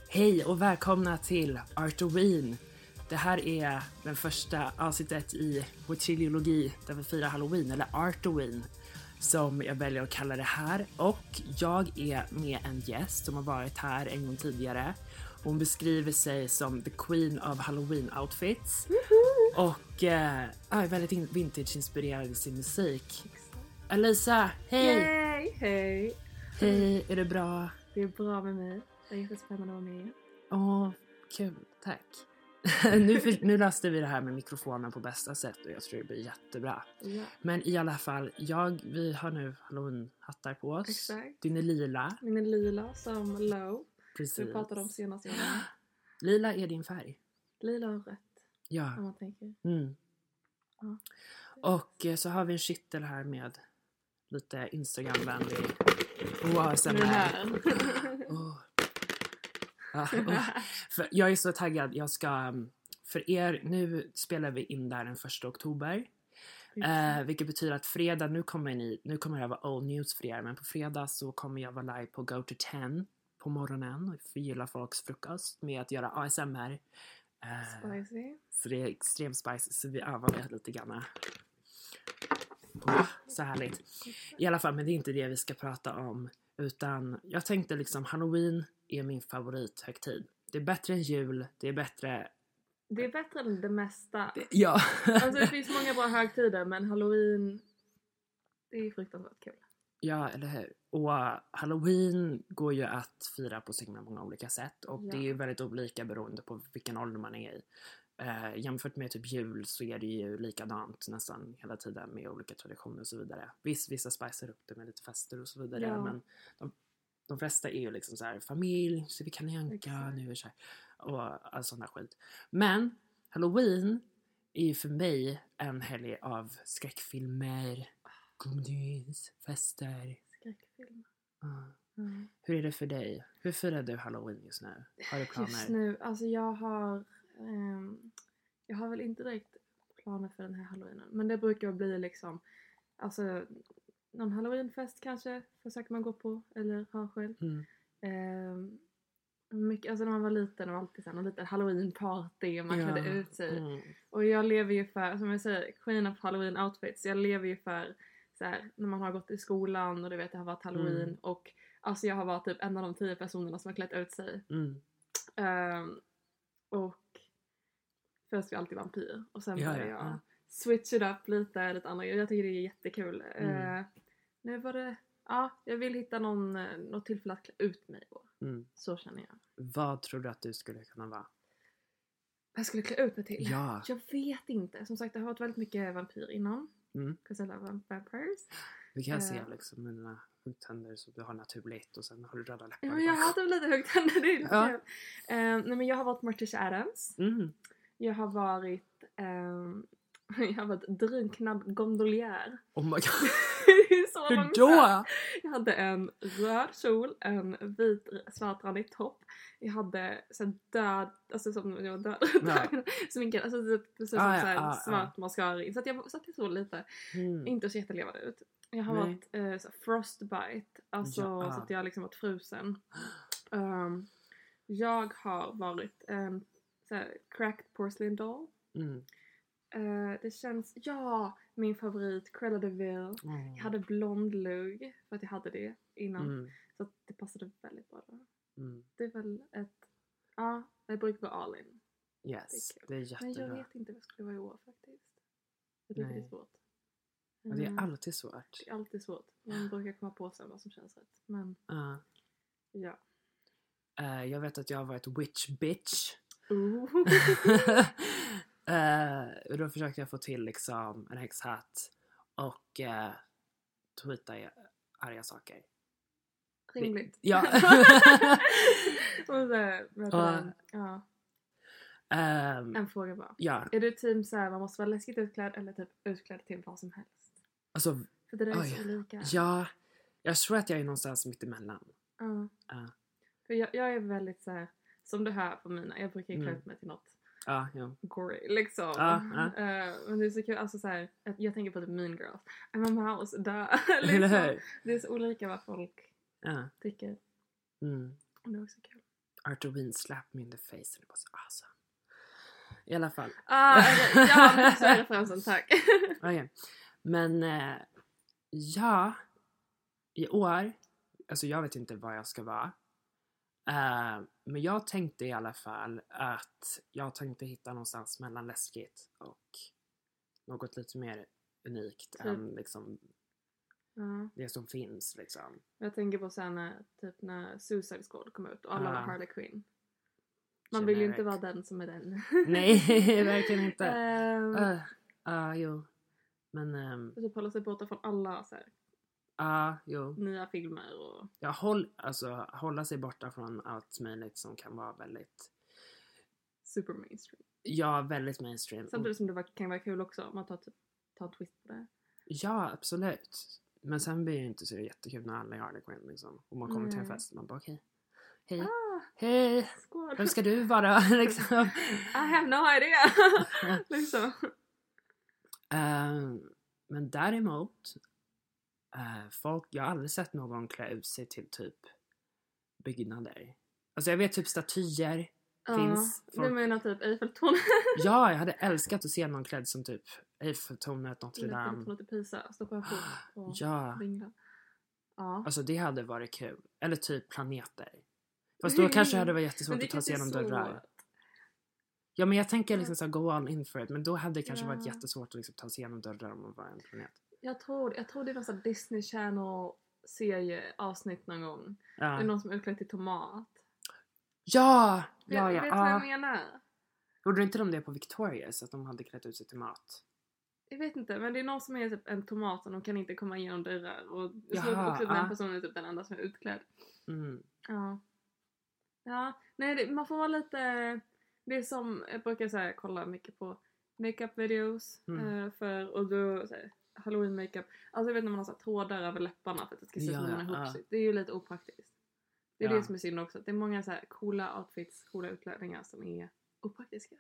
Hej och välkomna till Artoween. Det här är den första avsnittet i vår trilogi där vi firar Halloween, eller Artoween som jag väljer att kalla det här. Och jag är med en gäst som har varit här en gång tidigare. Hon beskriver sig som the queen of Halloween outfits. Och är väldigt vintage-inspirerad i sin musik. Alisa, hej! Hej! Hej, är det bra? Det är bra med mig. Det är jättespännande att vara med. Åh, kul, tack. nu löste vi det här med mikrofonen på bästa sätt och jag tror det blir jättebra. Ja. Men i alla fall, vi har nu Halloween-hattar på oss. Exakt. Din är lila. Min är lila som low. Precis. Vi pratade om senast. Lila är din färg. Lila och rött. Ja. Om man tänker. Mm. Ja. Och så har vi en kittel här med lite Instagram-vänlig. Sen här. För jag är så taggad. Jag ska, för er, nu spelar vi in där den 1 oktober. Vilket betyder att fredag, nu kommer det vara old news för er. Men på fredag så kommer jag vara live på Go to 10 på morgonen. Och förgylla folks frukost med att göra ASMR. Spicy. Så det är extremt spicy. Så vi övar lite grann. Så härligt. I alla fall, men det är inte det vi ska prata om. Utan jag tänkte liksom Halloween är min favorithögtid. Det är bättre än jul. Det är bättre än det mesta. Ja. Alltså det finns många bra högtider. Men Halloween, det är fruktansvärt kul. Ja, eller hur? Och Halloween går ju att fira på så många olika sätt. Och det är ju väldigt olika beroende på vilken ålder man är i. Jämfört med typ jul så är det ju likadant nästan hela tiden med olika traditioner och så vidare. Vissa spicer upp det med lite fester och så vidare. Ja. Men de flesta är ju liksom så här familj, så vi kan jänka nu och så här, och all sån där skit. Men Halloween är ju för mig en helg av skräckfilmer, godis, fester. Skräckfilmer. Hur är det för dig? Hur firar du Halloween just nu? Har du planer? Just nu, alltså jag har väl inte direkt planer för den här Halloweenen. Men det brukar bli liksom, alltså någon Halloweenfest kanske försöker man gå på eller ha själv. Mycket, alltså när man var liten och alltid såhär, någon liten Halloween-party och man klädde ut sig. Och jag lever ju för, som jag säger, queen of Halloween outfits. Jag lever ju för såhär, när man har gått i skolan och du vet det har varit Halloween. Och alltså jag har varit typ en av de 10 personerna som har klätt ut sig. Och först var jag alltid vampyr. Och sen började jag switch it up lite andra. Jag tycker det är jättekul. Nu var det, jag vill hitta något tillfälle att klä ut mig på. Så känner jag. Vad tror du att du skulle kunna vara? Jag skulle klä ut mig till? Ja. Jag vet inte. Som sagt, det har varit väldigt mycket vampyr innan. Because I love vampires. Du kan se liksom mina hugtänder så du har naturligt och sen har du röda läppar. Ja, jag har haft lite hugtänder. Det är nej, men jag har varit Morticia Addams. Jag har varit drunknad gondolier. Oh my god. Så hur då? Jag hade en röd kjol, en vit svartrandig topp. Jag hade så död, alltså som jag var död. Sminkad, alltså svart mascara. Så att jag så lite inte så jättelevande ut. Jag har varit frostbite, alltså så att jag liksom varit frusen. Jag har varit en cracked porcelain doll. Det känns, min favorit Cruella de Vil. Jag hade blond lugg för att jag hade det innan. Så att det passade väldigt bra då. Det är väl jag brukar vara all in. Yes, det är jättebra. Men jag vet inte vad jag skulle vara i år faktiskt. Jag tycker det är svårt. Men det är alltid svårt. Det är alltid svårt. Man brukar komma på sig vad som känns rätt. Men ja. Jag vet att jag har varit witch bitch. Och då försökte jag få till liksom en häxhatt och tweeta arga saker. Rimligt. Ja. En fråga bara. Ja. Är du team såhär, man måste vara läskigt utklädd eller typ utklädd till vad som helst? Alltså, för det där är så olika. Ja, jag tror att jag är någonstans mitt emellan. För jag är väldigt såhär, som du hör på mina, jag brukar klä ut mig till något gory, liksom. Men det är så kul, alltså såhär, jag tänker på typ Mean Girls. I'm a mouse, liksom. Det är så olika vad folk tycker. Det är också kul. Arthur Wien slapped me in the face and it was awesome. I alla fall. Ja, men så är referensen, tack. Okay. Men ja, i år, alltså jag vet inte vad jag ska vara. Men jag tänkte i alla fall att jag tänkte hitta någonstans mellan läskigt och något lite mer unikt än liksom det som finns liksom. Jag tänker på sen när Suicide Squad kom ut och alla var Harley Quinn. Man vill ju inte vara den som är den. Nej, verkligen inte. Jo. Men typ hålla sig borta från alla så här. Jo. Nya filmer och... Ja, hålla sig borta från allt möjligt som kan vara väldigt... super mainstream. Ja, väldigt mainstream. Samtidigt som det kan vara kul också om man tar en twist på det. Ja, absolut. Men sen blir det ju inte så jättekul när alla är Harley Quinn liksom. Och man kommer till en fest och man bara okej. Hej. Hej. Vem ska du vara? Liksom. I have no idea. Liksom. Men däremot jag har aldrig sett någon klä ut sig till typ byggnader. Alltså jag vet typ statyer finns. Du menar typ Eiffeltornet? Ja, jag hade älskat att se någon klädd som typ Eiffeltornet, Notre Dame. Eiffeltornet i Pisa, stå på en fot och ringla. Ja. Alltså det hade varit kul. Eller typ planeter. Fast då kanske hade det varit jättesvårt att ta sig igenom dörrar. Ja, men jag tänker liksom så go all in for it. Men då hade det kanske varit jättesvårt att liksom ta sig igenom dörrar om man var en planet. Jag tror det är någon sån Disney Channel serieavsnitt någon gång. Det är någon som är utklädd till tomat. Ja! Vet vad jag menar? Gjorde inte de det på Victorious? Att de hade klätt ut sig till mat? Jag vet inte, men det är någon som är typ en tomat och de kan inte komma igenom dörrar. Och jag tror också att den personen är typ den enda som är utklädd. Ja, nej, man får vara lite... Det är som, jag brukar säga, kolla mycket på makeup videos och då såhär, Halloween makeup. Alltså jag vet när man har så här trådar över läpparna för att det ska se ut som man är ihopsytt. Det är ju lite opraktiskt. Det är det som är synd också. Det är många så här coola outfits, coola utklädningar som är opraktiska.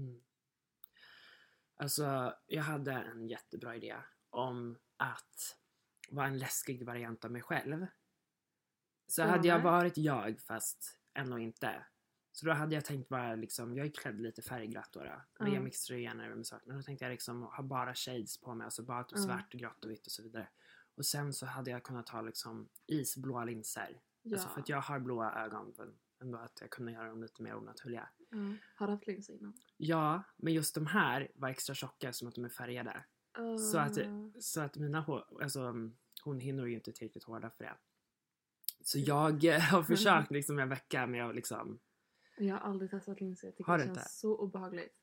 Alltså jag hade en jättebra idé om att vara en läskig variant av mig själv. Så hade jag varit jag fast ändå inte. Så då hade jag tänkt vara liksom, jag är klädd lite färgglatt då. Men jag mixar gärna med saker. Men då tänkte jag liksom ha bara shades på mig. Alltså bara typ svart, grått och vitt och så vidare. Och sen så hade jag kunnat ta liksom isblåa linser. Alltså för att jag har blåa ögon. Men ändå att jag kunde göra dem lite mer onaturliga. Har du haft linser innan? Ja, men just de här var extra tjocka som att de är färgade. Så att mina hår, alltså hon hinner ju inte tillräckligt hårda för det. Så jag har försökt liksom en vecka med att liksom... Jag har aldrig testat linser. Jag tycker det känns så obehagligt.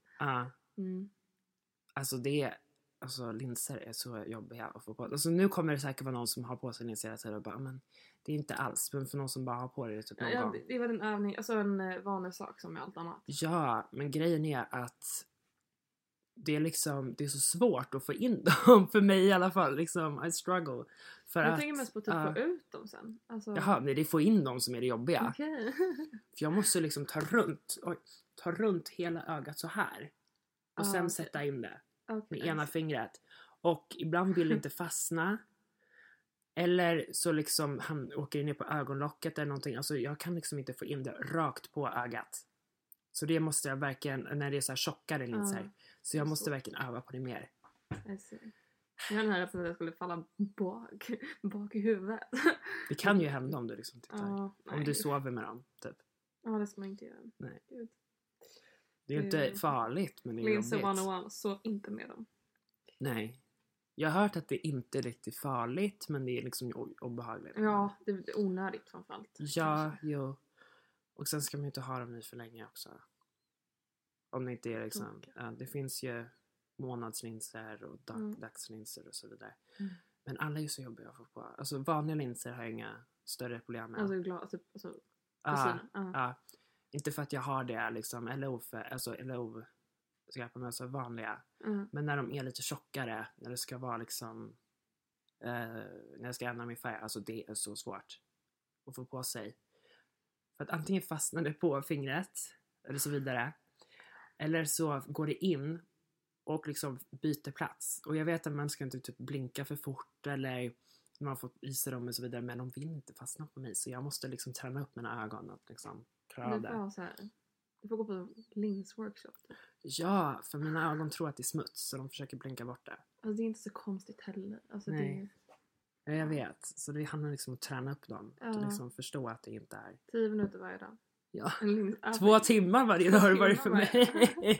Alltså linser är så jobbiga att få på. Alltså nu kommer det säkert vara någon som har på sig linser hela tiden och bara, men det är inte alls. Men för någon som bara har på det typ någon gång. Det var en övning, alltså en vanlig sak som med allt annat. Ja, men grejen är att det är liksom, det är så svårt att få in dem för mig i alla fall. Liksom, I struggle. Jag tänker mest på att typ få ut dem sen. Alltså... Jaha, nej, det är få in dem som är det jobbiga. Okay. För jag måste liksom ta runt hela ögat så här. Och sen sätta in det med ena fingret. Och ibland vill det inte fastna. Eller så liksom han åker ner på ögonlocket eller någonting. Alltså jag kan liksom inte få in det rakt på ögat. Så det måste jag verkligen, när det är så här tjockare linser. Så jag måste verkligen öva på det mer. Jag har den här att jag skulle falla bak i huvudet. Det kan ju hända om du liksom tittar. Om du sover med dem, typ. Ja, det ska man inte göra. Nej. Det är ju inte farligt, men det är Linser 101, sov inte med dem. Nej. Jag har hört att det inte är riktigt farligt, men det är liksom obehagligt. Ja, det är onödigt framförallt. Ja, jo. Och sen ska man ju inte ha dem i för länge också. Om det inte är liksom... det finns ju månadslinser och dagslinser och så vidare. Men alla är ju så jobbiga att få på. Alltså vanliga linser har jag inga större problem med. Inte för att jag har det liksom, LO skräpa med, alltså vanliga. Men när de är lite tjockare, när det ska vara liksom när jag ska ändra min färg, alltså det är så svårt att få på sig. För att antingen fastnar det på fingret eller så vidare, eller så går det in och liksom byter plats. Och jag vet att man ska inte typ blinka för fort eller man får i sig dem och så vidare, men de vill inte fastna på mig, så jag måste liksom träna upp mina ögon att liksom klara av det. Du får gå på linsworkshop. Typ. Ja, för mina ögon tror att det är smuts så de försöker blinka bort det. Alltså det är inte så konstigt heller. Alltså, nej. Ja, jag vet. Så det handlar liksom om att träna upp dem. Att liksom förstå att det inte är... 10 minuter varje dag. Ja. 2 timmar varje dag har det varit för mig.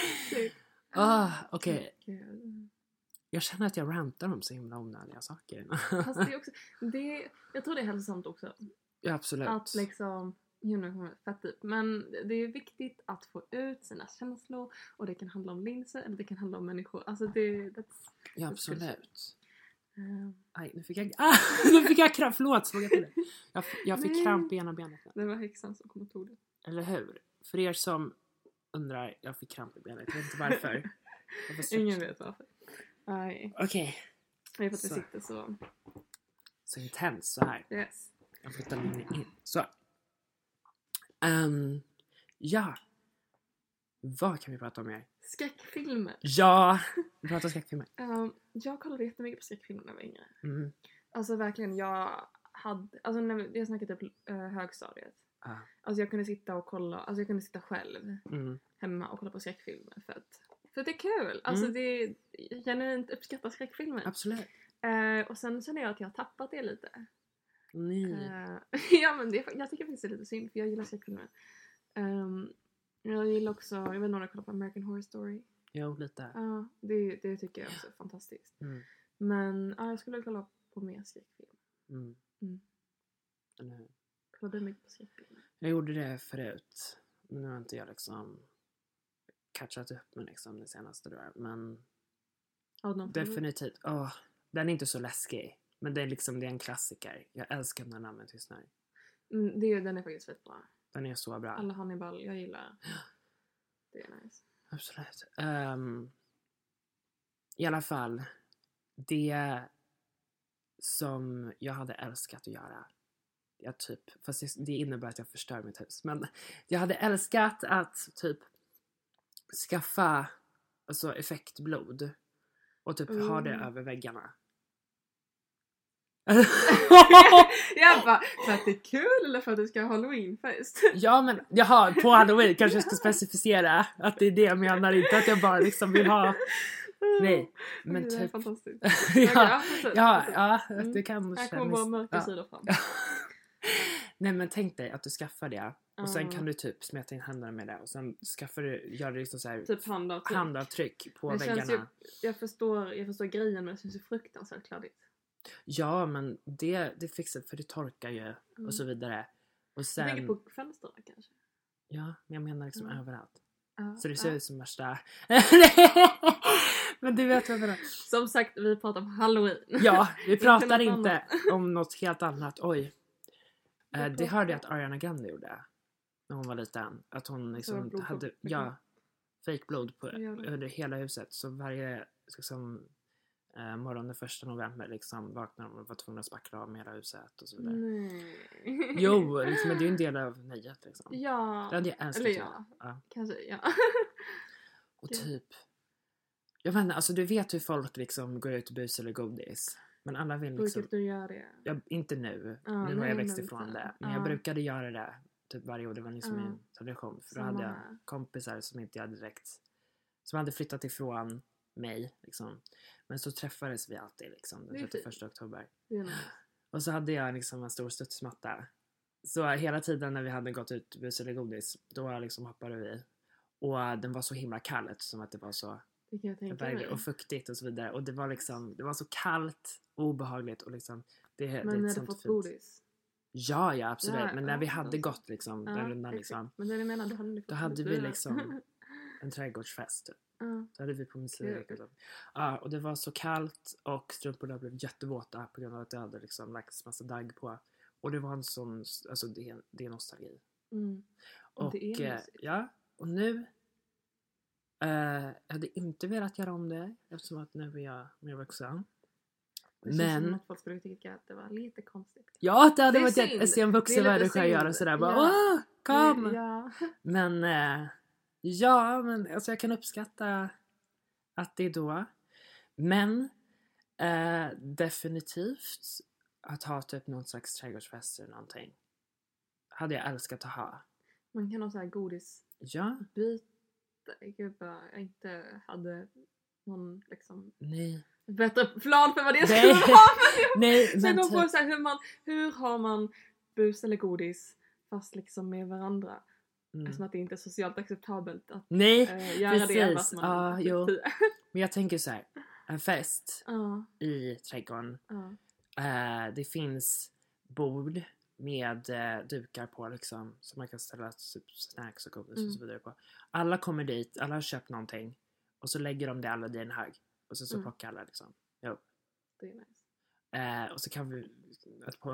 Okej. Jag känner att jag rantar om så himla onödiga saker. Fast det är också, jag tror det är hälsosamt också. Ja, absolut. Att liksom, fett typ. Men det är viktigt att få ut sina känslor. Och det kan handla om linser eller det kan handla om människor. Alltså ja, absolut. Aj, nu fick jag kramp. Förlåt, slog jag till det. Jag fick kramp i ena benet. Det var häxan som kom och tog det. Eller hur? För er som undrar, jag fick kramp i benet. Jag vet inte varför. Ingen vet varför. Okej. Det är för att vi sitter så intens så här. Yes. Jag flyttar längre in. Så. Ja. Vad kan vi prata om mer? Skräckfilmer. Ja, vi pratar om skräckfilmer. Jag kollade jättemycket på skräckfilmer när jag var yngre. Mm. Alltså verkligen, när jag snackade typ högstadiet. Alltså jag kunde sitta och kolla, alltså jag kunde sitta själv hemma och kolla på skräckfilmer för det är kul. Alltså det genuint uppskattar skräckfilmer. Absolut. Och sen känner jag att jag har tappat det lite. Nej. Ja men jag tycker faktiskt det är lite synd för jag gillar skräckfilmer. Jag gillar också, jag vet inte om jag kollar på American Horror Story. Jo, lite. Ja, det tycker jag också är fantastiskt. Men jag skulle kolla på mer skräckfilm. Kollade du mycket på skräckfilm? Jag gjorde det förut. Men nu har inte jag liksom catchat upp med liksom det senaste där. Men definitivt. Den är inte så läskig. Men det är liksom, det är en klassiker. Jag älskar den här namnet tystnar. Den är faktiskt väldigt bra. Den är så bra. Alla Hannibal, jag gillar. Det är nice. Absolut. I alla fall. Det som jag hade älskat att göra. Fast det innebär att jag förstör mitt hus. Men jag hade älskat att typ skaffa alltså effektblod. Och typ ha det över väggarna. Jag bara, för att det är kul eller för att du ska ha Halloweenfest? Ja men, på Halloween kanske jag ska specificera att det är det jag menar, inte att jag bara liksom vill ha. Nej, men det är typ fantastiskt. Det kan jag kommer bara mörka sidor fram. Nej men tänk dig att du skaffar det och sen kan du typ smeta in händerna med det och sen gör det liksom så här typ handavtryck på väggarna. Jag förstår grejen, men det känns ju fruktansvärt kladdigt. Ja, men det fixar för det torkar ju och så vidare. Och sen jag tänker på fönsterna kanske. Ja, men jag menar liksom överallt. Så det ser ut som värsta. Men du vet vad jag menar. Som sagt, vi pratar om Halloween. Ja, vi pratar inte om något helt annat. Oj. Det hörde jag att Ariana Grande gjorde när hon var liten. Att hon liksom hade fejkblod under hela huset. Så varje liksom, morgon den 1 november liksom vaknade de och var tvungna att spackla av med hela huset och så vidare. Nej. Jo, liksom, men det är ju en del av nöjet liksom. Ja. Det hade jag älskat. Eller ja. Kanske, ja. Och typ jag vet inte, alltså du vet hur folk liksom går ut och bus eller godis. Men alla vill liksom... Brukar du göra det? Inte nu. Nu har jag växt ifrån det. Men jag brukade göra det typ varje år. Det var liksom en tradition. För då hade jag kompisar som inte jag direkt... Som hade flyttat ifrån mig liksom. Men så träffades vi alltid liksom den 31 oktober. Och så hade jag liksom en stor studsmatta. Så hela tiden när vi hade gått ut bus eller godis, då liksom hoppade vi. Och den var så himla kall som att det var så... och fuktigt och så vidare. Och det var liksom, det var så kallt och obehagligt och liksom men när du fått godis? Ja, absolut. Men när vi hade gått liksom den rundan liksom. Men det jag menar, då hade vi liksom en trädgårdsfest. Så hade vi på musik. Och det var så kallt och strumporna blev jättevåta på grund av att det hade liksom lagts massa dagg på. Och det var en sån, alltså det är nostalgi. Och och nu jag hade inte velat göra om det eftersom att nu är jag mer vuxen. Det känns som att folk skulle tycka att det var lite konstigt. Ja, det hade varit att se en vuxen människa göra sådär. Bara, kom! Ja. Men men alltså jag kan uppskatta att det är då. Men definitivt att ha typ någon slags trädgårdsfest eller någonting. Hade jag älskat att ha. Man kan ha så här godis. Ja. Gud vad jag inte hade någon liksom... Nej. Bättre plan för vad det Nej. skulle vara. Nej, sen de får så här, hur har man bus eller godis fast liksom med varandra? Eftersom att det inte är socialt acceptabelt att göra precis. det fast man jo. Men jag tänker så här, en fest i trädgården. Det finns bord med dukar på liksom, så man kan ställa snacks och godis och så vidare på. Alla kommer dit, alla har köpt någonting och så lägger de det alla i en hög och så plockar alla liksom. Jo. Det är nice. Och så kan vi ha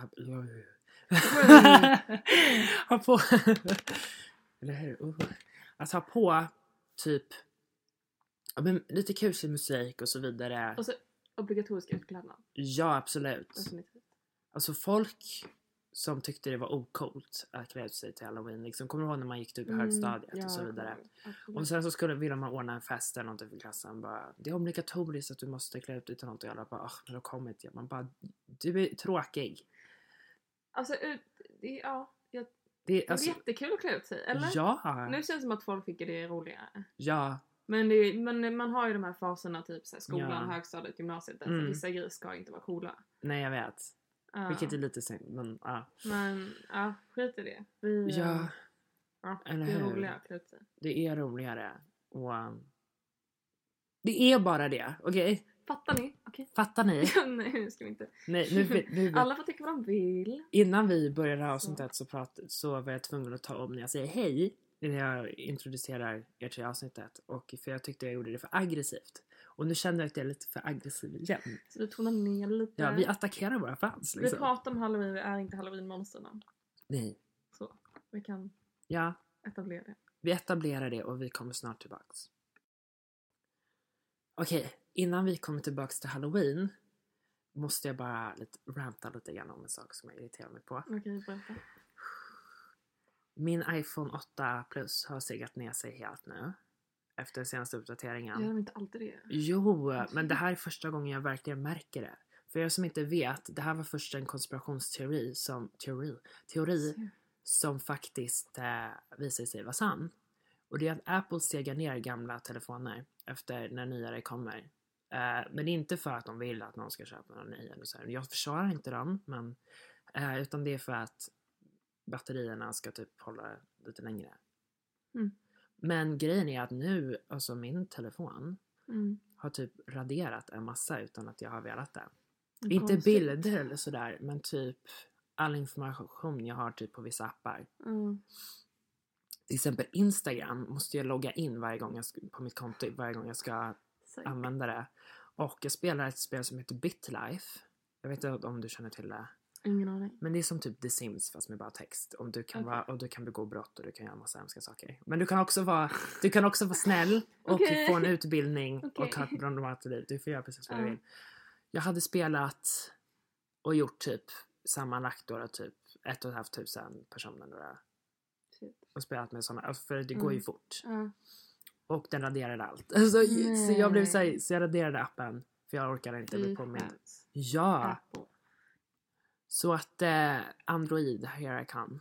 på eller hur? Att ha på typ lite kusig musik och så vidare. Och så obligatorisk utklädnad. Ja, absolut. Definitivt. Alltså folk som tyckte det var ocoolt att klä ut sig till Halloween. Liksom, kommer du ihåg när man gick till högstadiet och så vidare. Och sen så ville man ordna en fest eller någonting för klassen. Bara, det är obligatoriskt att du måste klä ut dig till något. Och alla bara, men då kommer inte jag. Man bara, du är tråkig. Alltså, det är alltså, jättekul att klä ut sig, eller? Ja. Nu känns det som att folk tycker det är roligare. Ja. Men man har ju de här faserna, typ så här, skolan, högstadiet, gymnasiet. Där vissa grejer ska inte vara coola. Nej, jag vet. Vilket är lite synd, men Men skit i det. Det är roligare att klä ut sig. Det är roligare. Och det är bara det, okej? Okay? Fattar ni? Okay. Fattar ni? Nej, nu ska vi inte. Nej, nu. Alla får tycka vad de vill. Innan vi började ha sånt här så var jag tvungen att ta om när jag säger hej. När jag introducerar er till avsnittet. Och för jag tyckte jag gjorde det för aggressivt. Och nu känner jag att jag är lite för aggressiv igen. Så du tonar ner lite? Ja, vi attackerar våra fans. Liksom. Vi pratar om Halloween, vi är inte Halloween-monsterna. Nej. Så, vi kan etablera det. Vi etablerar det och vi kommer snart tillbaks. Okej, innan vi kommer tillbaks till Halloween måste jag bara ranta lite grann om en sak som jag irriterar mig på. Okej, berätta. Min iPhone 8 Plus har segat ner sig helt nu. Efter senaste uppdateringen. Gör de inte alltid det? Jo, men det här är första gången jag verkligen märker det. För er som inte vet, det här var först en konspirationsteori som faktiskt visar sig vara sann. Och det är att Apple segar ner gamla telefoner efter när nyare kommer. Men det är inte för att de vill att någon ska köpa några nya. Jag försvarar inte dem, men, utan det är för att batterierna ska typ hålla lite längre. Men grejen är att nu, alltså min telefon har typ raderat en massa utan att jag har velat det. Inte bilder eller sådär, men typ all information jag har typ på vissa appar. Till exempel Instagram måste jag logga in varje gång på mitt konto varje gång jag ska använda det. Och jag spelar ett spel som heter BitLife. Jag vet inte om du känner till det. Ingen aning. Men det är som typ The Sims fast med bara text. Och du kan begå brott och du kan göra massa hemska saker. Men du kan också vara snäll och få en utbildning och ha ett bra normalt liv. Du får göra precis vad du vill. Jag hade spelat och gjort typ sammanlagt då typ 1 500 personer då. Och spelat med sådana, för det går ju fort. Och den raderade allt. Alltså, så jag blev så jag raderade appen för jag orkade inte bli påmind. Ja. Apple. Så att Android, here I come.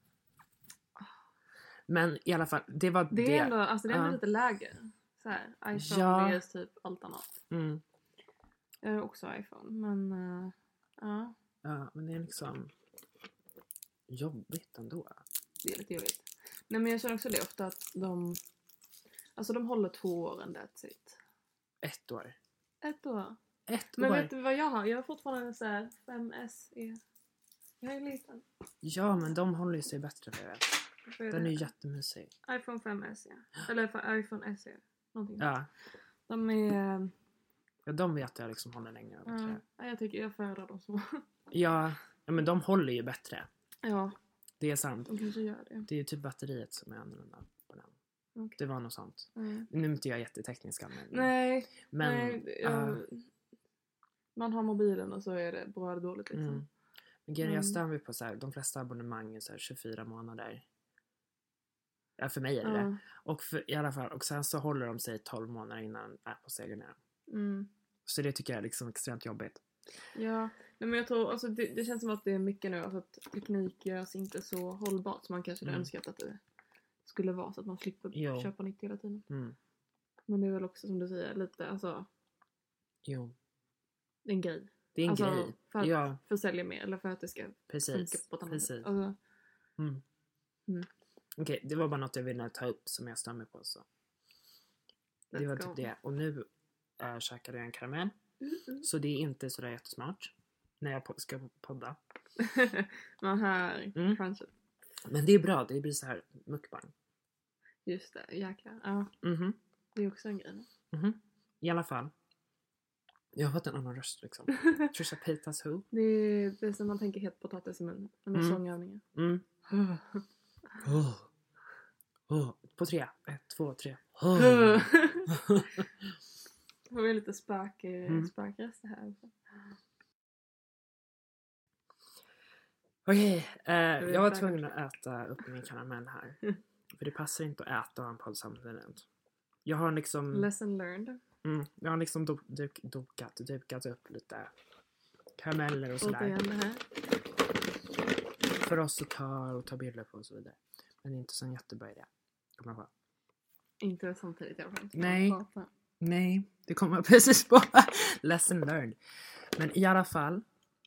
Men i alla fall, det var det. Är ändå, alltså det är ändå lite lägre. Så här, iPhone är typ allt annat. Jag har också iPhone, men Ja, men det är liksom jobbigt ändå. Det är lite jobbigt. Nej, men jag känner också det ofta att de håller 2 år and that's it. 1 år. 1 år. 1 år. Men vet du vad jag har? Jag har fortfarande så här 5SE. Jag är en liten. Ja, men de håller ju sig bättre för det. Den är ju jättemysig. iPhone 5S, ja. Eller iPhone SE. Någonting. Ja. De är... Ja, de vet jag liksom håller längre. Jag föredrar dem så. Ja, men de håller ju bättre. Ja. Det är sant. De kanske gör det. Det är ju typ batteriet som är annorlunda på den. Okay. Det var något sånt. Nu är inte jag jätteteknisk. Men man har mobilen och så är det bra eller dåligt liksom. Men jag stämmer på så här, de flesta abonnemang är så här 24 månader. Ja, för mig är det. Och i alla fall, och sen så håller de sig 12 månader innan Apple säger ner. Så det tycker jag är liksom extremt jobbigt. Ja, Nej, men jag tror, alltså det känns som att det är mycket nu, alltså att teknik görs inte så hållbart som man kanske hade önskat att det skulle vara, så att man slipper köpa nytt hela tiden. Men det är väl också som du säger lite, alltså en grej. Det är en alltså, grej. För att försälja mer, eller för att det ska funka på ett annat sätt. Alltså, Okej, det var bara något jag ville ta upp som jag stämmer på. Så. Det var typ det. Och nu käkade jag en karamell. Så det är inte sådär jättesmart när jag ska podda. Man hör crunchet. Men det är bra, det blir så här mukbang. Just det, jäklar. Ja. Det är också en grej. I alla fall. Jag har fått en annan röst liksom. Trisha Paytas Who. Det är som man tänker helt potatis i munnen. Med sångövningar. På 3. 1, 2, 3. Det var lite spökröst här. Okej, jag var tvungen att äta upp min karamell här. För det passar inte att äta och ha en podd samtidigt. Jag har liksom... Lesson learned. Jag har liksom dukat upp lite karameller och sådär. För oss att ta bilder på och så vidare. Men inte så en jättebra idé. Inte samtidigt i alla fall. Nej, det kommer precis på. Lesson learned. Men i alla fall.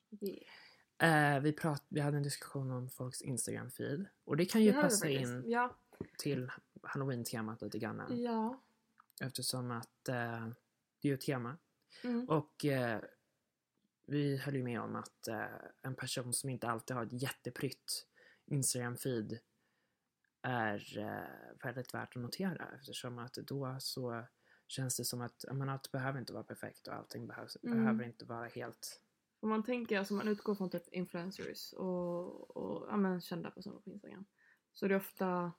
Vi hade en diskussion om folks Instagram-feed. Och det kan ju passa in till Halloween-temat lite grann. Ja. Eftersom att det är ju ett tema. Och vi höll ju med om att en person som inte alltid har ett jätteprytt Instagram-feed är väldigt värt att notera. Eftersom att då så känns det som att allt behöver inte vara perfekt och allting behöver inte vara helt... Om man tänker, alltså man utgår från typ influencers och kända personer på Instagram. Så det är ofta...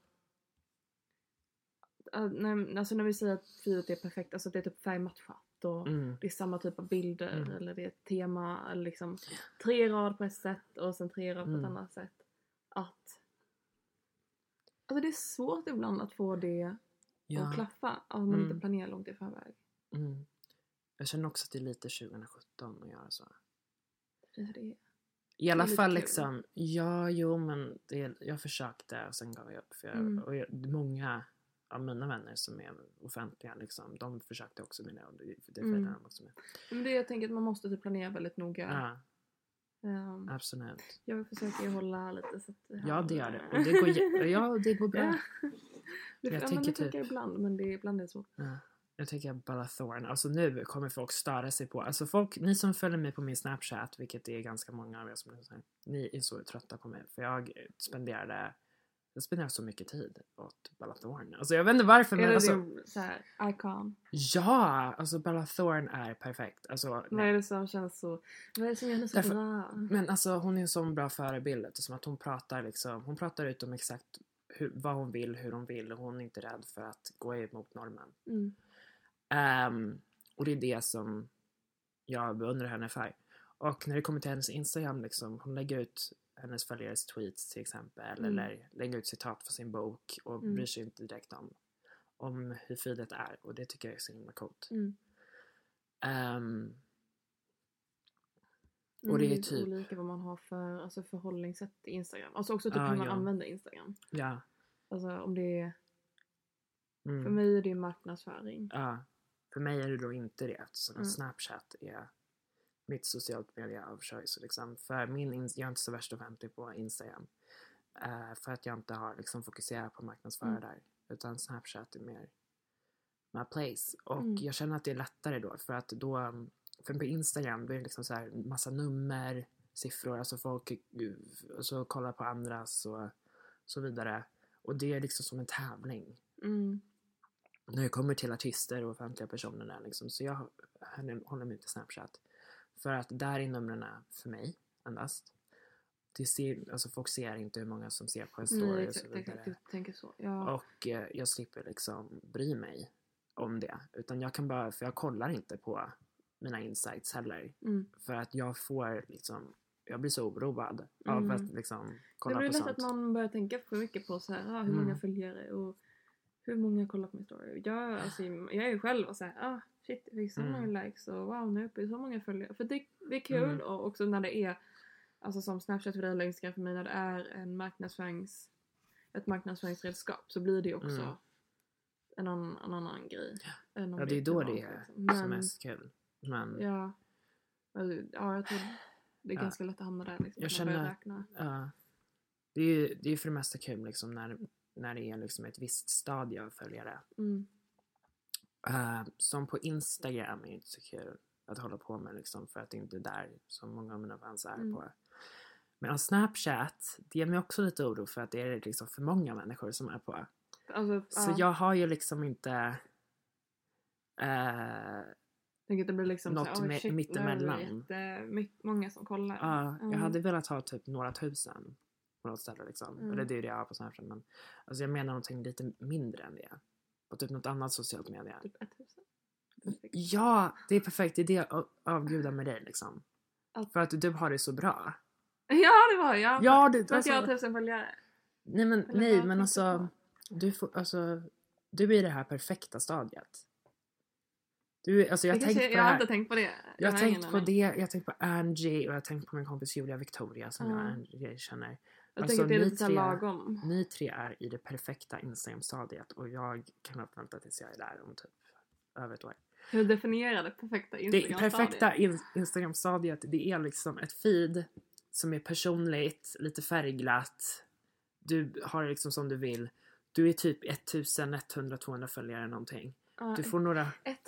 Alltså när vi säger att feedet är perfekt, alltså att det är typ färgmatchat och det är samma typ av bilder eller det är ett tema eller liksom 3 rad på ett sätt och sen 3 rad på ett annat sätt. Alltså det är svårt ibland att få det att klaffa om man inte planerar långt i förväg. Jag känner också att det är lite 2017 att göra så. Det I alla fall liksom, men jag försökte och sen gav jag upp. Många av mina vänner som är offentliga liksom, de försökte också med det och det följde de också med. Men det jag tänker att man måste typ planera väldigt noga. Absolut. Jag försöker hålla lite så att det gör det. Och det går bra. Jag tänker ibland, men ibland är det så. Jag tänker Balathorn. Alltså nu kommer folk störa sig på. Alltså ni som följer mig på min Snapchat, vilket är ganska många av er som ni är så trötta på mig. För jag spenderar så mycket tid åt Balathorn. Alltså jag vet inte varför. Men alltså, det så här, icon? Ja, alltså Balathorn är perfekt. Alltså, vad är det som känns så... Vad är det som gör henne så bra? Men alltså hon är en sån bra förebild. Som att hon pratar ut om exakt vad hon vill, hur hon vill. Och hon är inte rädd för att gå emot normen. Och det är det som jag beundrar henne för. Och när det kommer till hennes Instagram liksom, hon lägger ut hennes följares tweets till exempel eller lägger ut citat för sin bok och bryr sig inte direkt om hur feedet är, och det tycker jag är så himla coolt. Och det är typ olika vad man har för förhållningssätt till Instagram, alltså också typ hur man använder Instagram. Alltså om det är för mig är det marknadsföring. För mig är det då inte det, eftersom Snapchat är mitt socialt media av choice liksom. För jag är inte så värst offentlig på Instagram. För att jag inte har liksom fokuserat på marknadsföra där. Utan Snapchat är mer my place. Och jag känner att det är lättare då. För att då, för på Instagram blir det liksom så här massa nummer, siffror. Alltså folk så kollar på andras och så vidare. Och det är liksom som en tävling. När det kommer till artister och offentliga personer där liksom. Så jag håller mig till Snapchat. För att där är numren för mig endast. Alltså folk ser inte hur många som ser på en story och så vidare. Jag tänker så. Ja. Och jag slipper liksom bry mig om det. Utan jag kan bara, för jag kollar inte på mina insights heller. För att jag får liksom, jag blir så oroad av att liksom kolla på sånt. Det blir lätt att man börjar tänka för mycket på så här, hur många följare och hur många kollar på min story? Jag är ju själv och säger shit, det fick så många likes och wow, nu är jag uppe i så många följare. För det är kul och också när det är alltså som Snapchat för dig eller Instagram för mig, när det är ett marknadsföringsredskap, så blir det också en annan grej. Ja, det är då det är som mest kul. Men ja, jag tror det är ganska lätt att hamna där liksom, jag känner, det är för det mesta kul liksom när det är liksom ett visst stadie av följare. Som på Instagram är inte så kul att hålla på med liksom, för att det inte är där som många av mina fans är på. Men Snapchat, det ger mig också lite oro för att det är liksom för många människor som är på. Så jag har ju liksom inte det blir liksom något mittemellan. Det är många som kollar. Jag hade velat ha typ några tusen på något ställe liksom. Eller det är det jag har på Snapchat. Men alltså jag menar någonting lite mindre än det. På typ något annat socialt media. Typ 1000. Perfekt. Ja, det är perfekt. Det är det jag avgudar med dig liksom. För att du har det så bra. Ja, det var jag. Ja, alltså, jag har 1000 följare. Nej, men alltså du är i det här perfekta stadiet. Jag har inte tänkt på det. Jag har tänkt på det. Jag har tänkt på Angie och jag har tänkt på min kompis Julia Victoria som jag känner. Jag tänker att det är lite lagom. Ni tre är i det perfekta Instagram-stadiet och jag kan nog vänta tills jag är där om typ över ett år. Hur definierar det perfekta Instagram-stadiet? Det perfekta Instagram-stadiet, det är liksom ett feed som är personligt, lite färgglatt. Du har liksom som du vill. Du är typ 1100-200 följare någonting. Du får några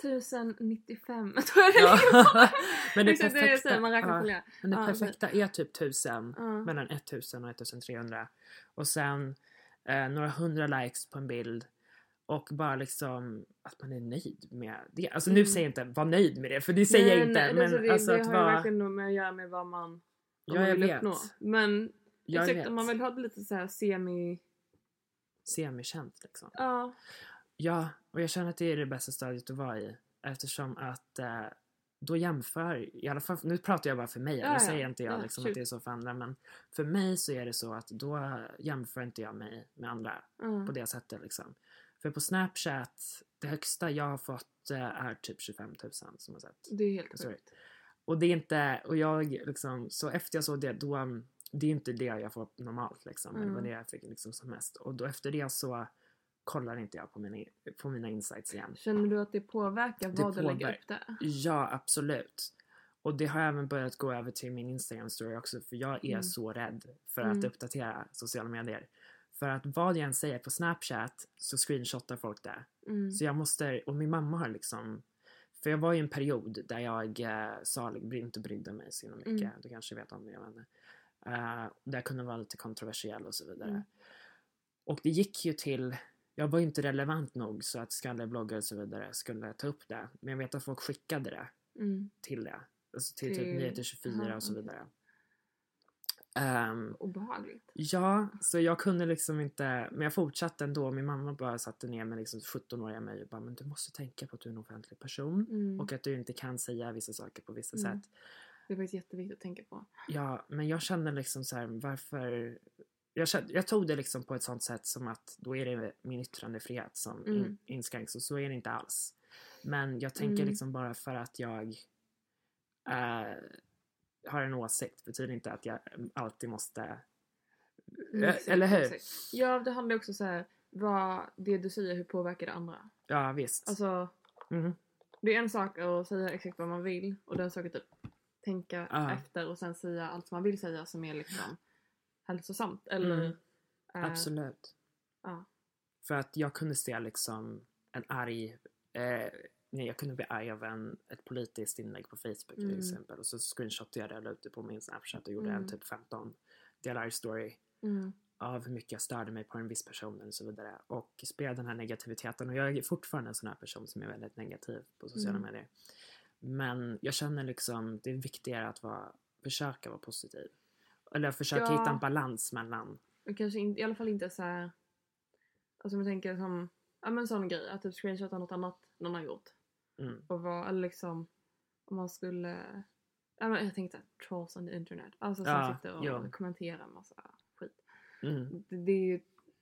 1095 tror jag det är. Men det perfekta, man räknar följare. Men det perfekta är typ 1000 mellan 1000 och 1300 och sen några 100 likes på en bild och bara liksom att man är nöjd med det. Alltså nu säger jag inte var nöjd med det, för det säger jag inte, men det, alltså det att har ju verkligen nog med att göra med vad man vill uppnå. Men exakt, om man vill ha det lite så här semi-känt liksom. Ja, och jag känner att det är det bästa stadiet att vara i. Eftersom att då jämför, i alla fall, nu pratar jag bara för mig. Nu säger inte jag liksom att det är så för andra. Men för mig så är det så att då jämför inte jag mig med andra på det sättet liksom. För på Snapchat, det högsta jag har fått är typ 25 000 som har sett. Det är helt sjukt. Och det är inte, och jag liksom, så efter jag såg det, då, det är inte det jag får normalt liksom. Det var det jag fick liksom som mest. Och då efter det så kollar inte jag på mina insights igen. Känner du att det påverkar vad du lägger upp där? Ja, absolut. Och det har även börjat gå över till min Instagram story också. För jag är så rädd för att uppdatera sociala medier. För att vad jag än säger på Snapchat så screenshotar folk det. Så jag måste, och min mamma har liksom, för jag var i en period där jag inte brydde mig så mycket. Du kanske vet om det, jag vet inte. Där kunde vara lite kontroversiell och så vidare. Och det gick ju till, jag var ju inte relevant nog så att skallebloggare och så vidare skulle ta upp det. Men jag vet att folk skickade det till det. Alltså till typ Nyheter 24 och så vidare. Obehagligt. Ja, så jag kunde liksom inte, men jag fortsatte ändå. Min mamma bara satte ner mig liksom 17-åriga mig och bara, men du måste tänka på att du är en offentlig person och att du inte kan säga vissa saker på vissa sätt. Det är faktiskt jätteviktigt att tänka på. Ja, men jag kände liksom så här, varför jag tog det liksom på ett sånt sätt som att då är det min yttrandefrihet som inskränks, och så är det inte alls. Men jag tänker liksom bara för att jag har en åsikt betyder inte att jag alltid måste eller hur? Exakt. Ja, det handlar också så här, vad det du säger, hur påverkar det andra? Ja, visst. Alltså det är en sak att säga exakt vad man vill, och den saken typ tänka efter och sen säga allt man vill säga som är liksom hälsosamt eller absolut. För att jag kunde se liksom en arg jag kunde bli arg av ett politiskt inlägg på Facebook till exempel, och så screenshotade jag det och la ut det på min Snapchat och gjorde en typ 15 delar story av hur mycket jag störde mig på en viss person och så vidare, och spred den här negativiteten. Och jag är fortfarande en sån här person som är väldigt negativ på sociala medier, men jag känner liksom det är viktigare att försöka vara positiv, eller försöka hitta en balans mellan, och kanske i alla fall inte så här, alltså jag tänker som en sån grej att typ screenshota något annat någon har gjort och eller liksom om man skulle jag tänkte trolls on the internet, alltså som sitter och kommenterar massa skit. Det är ju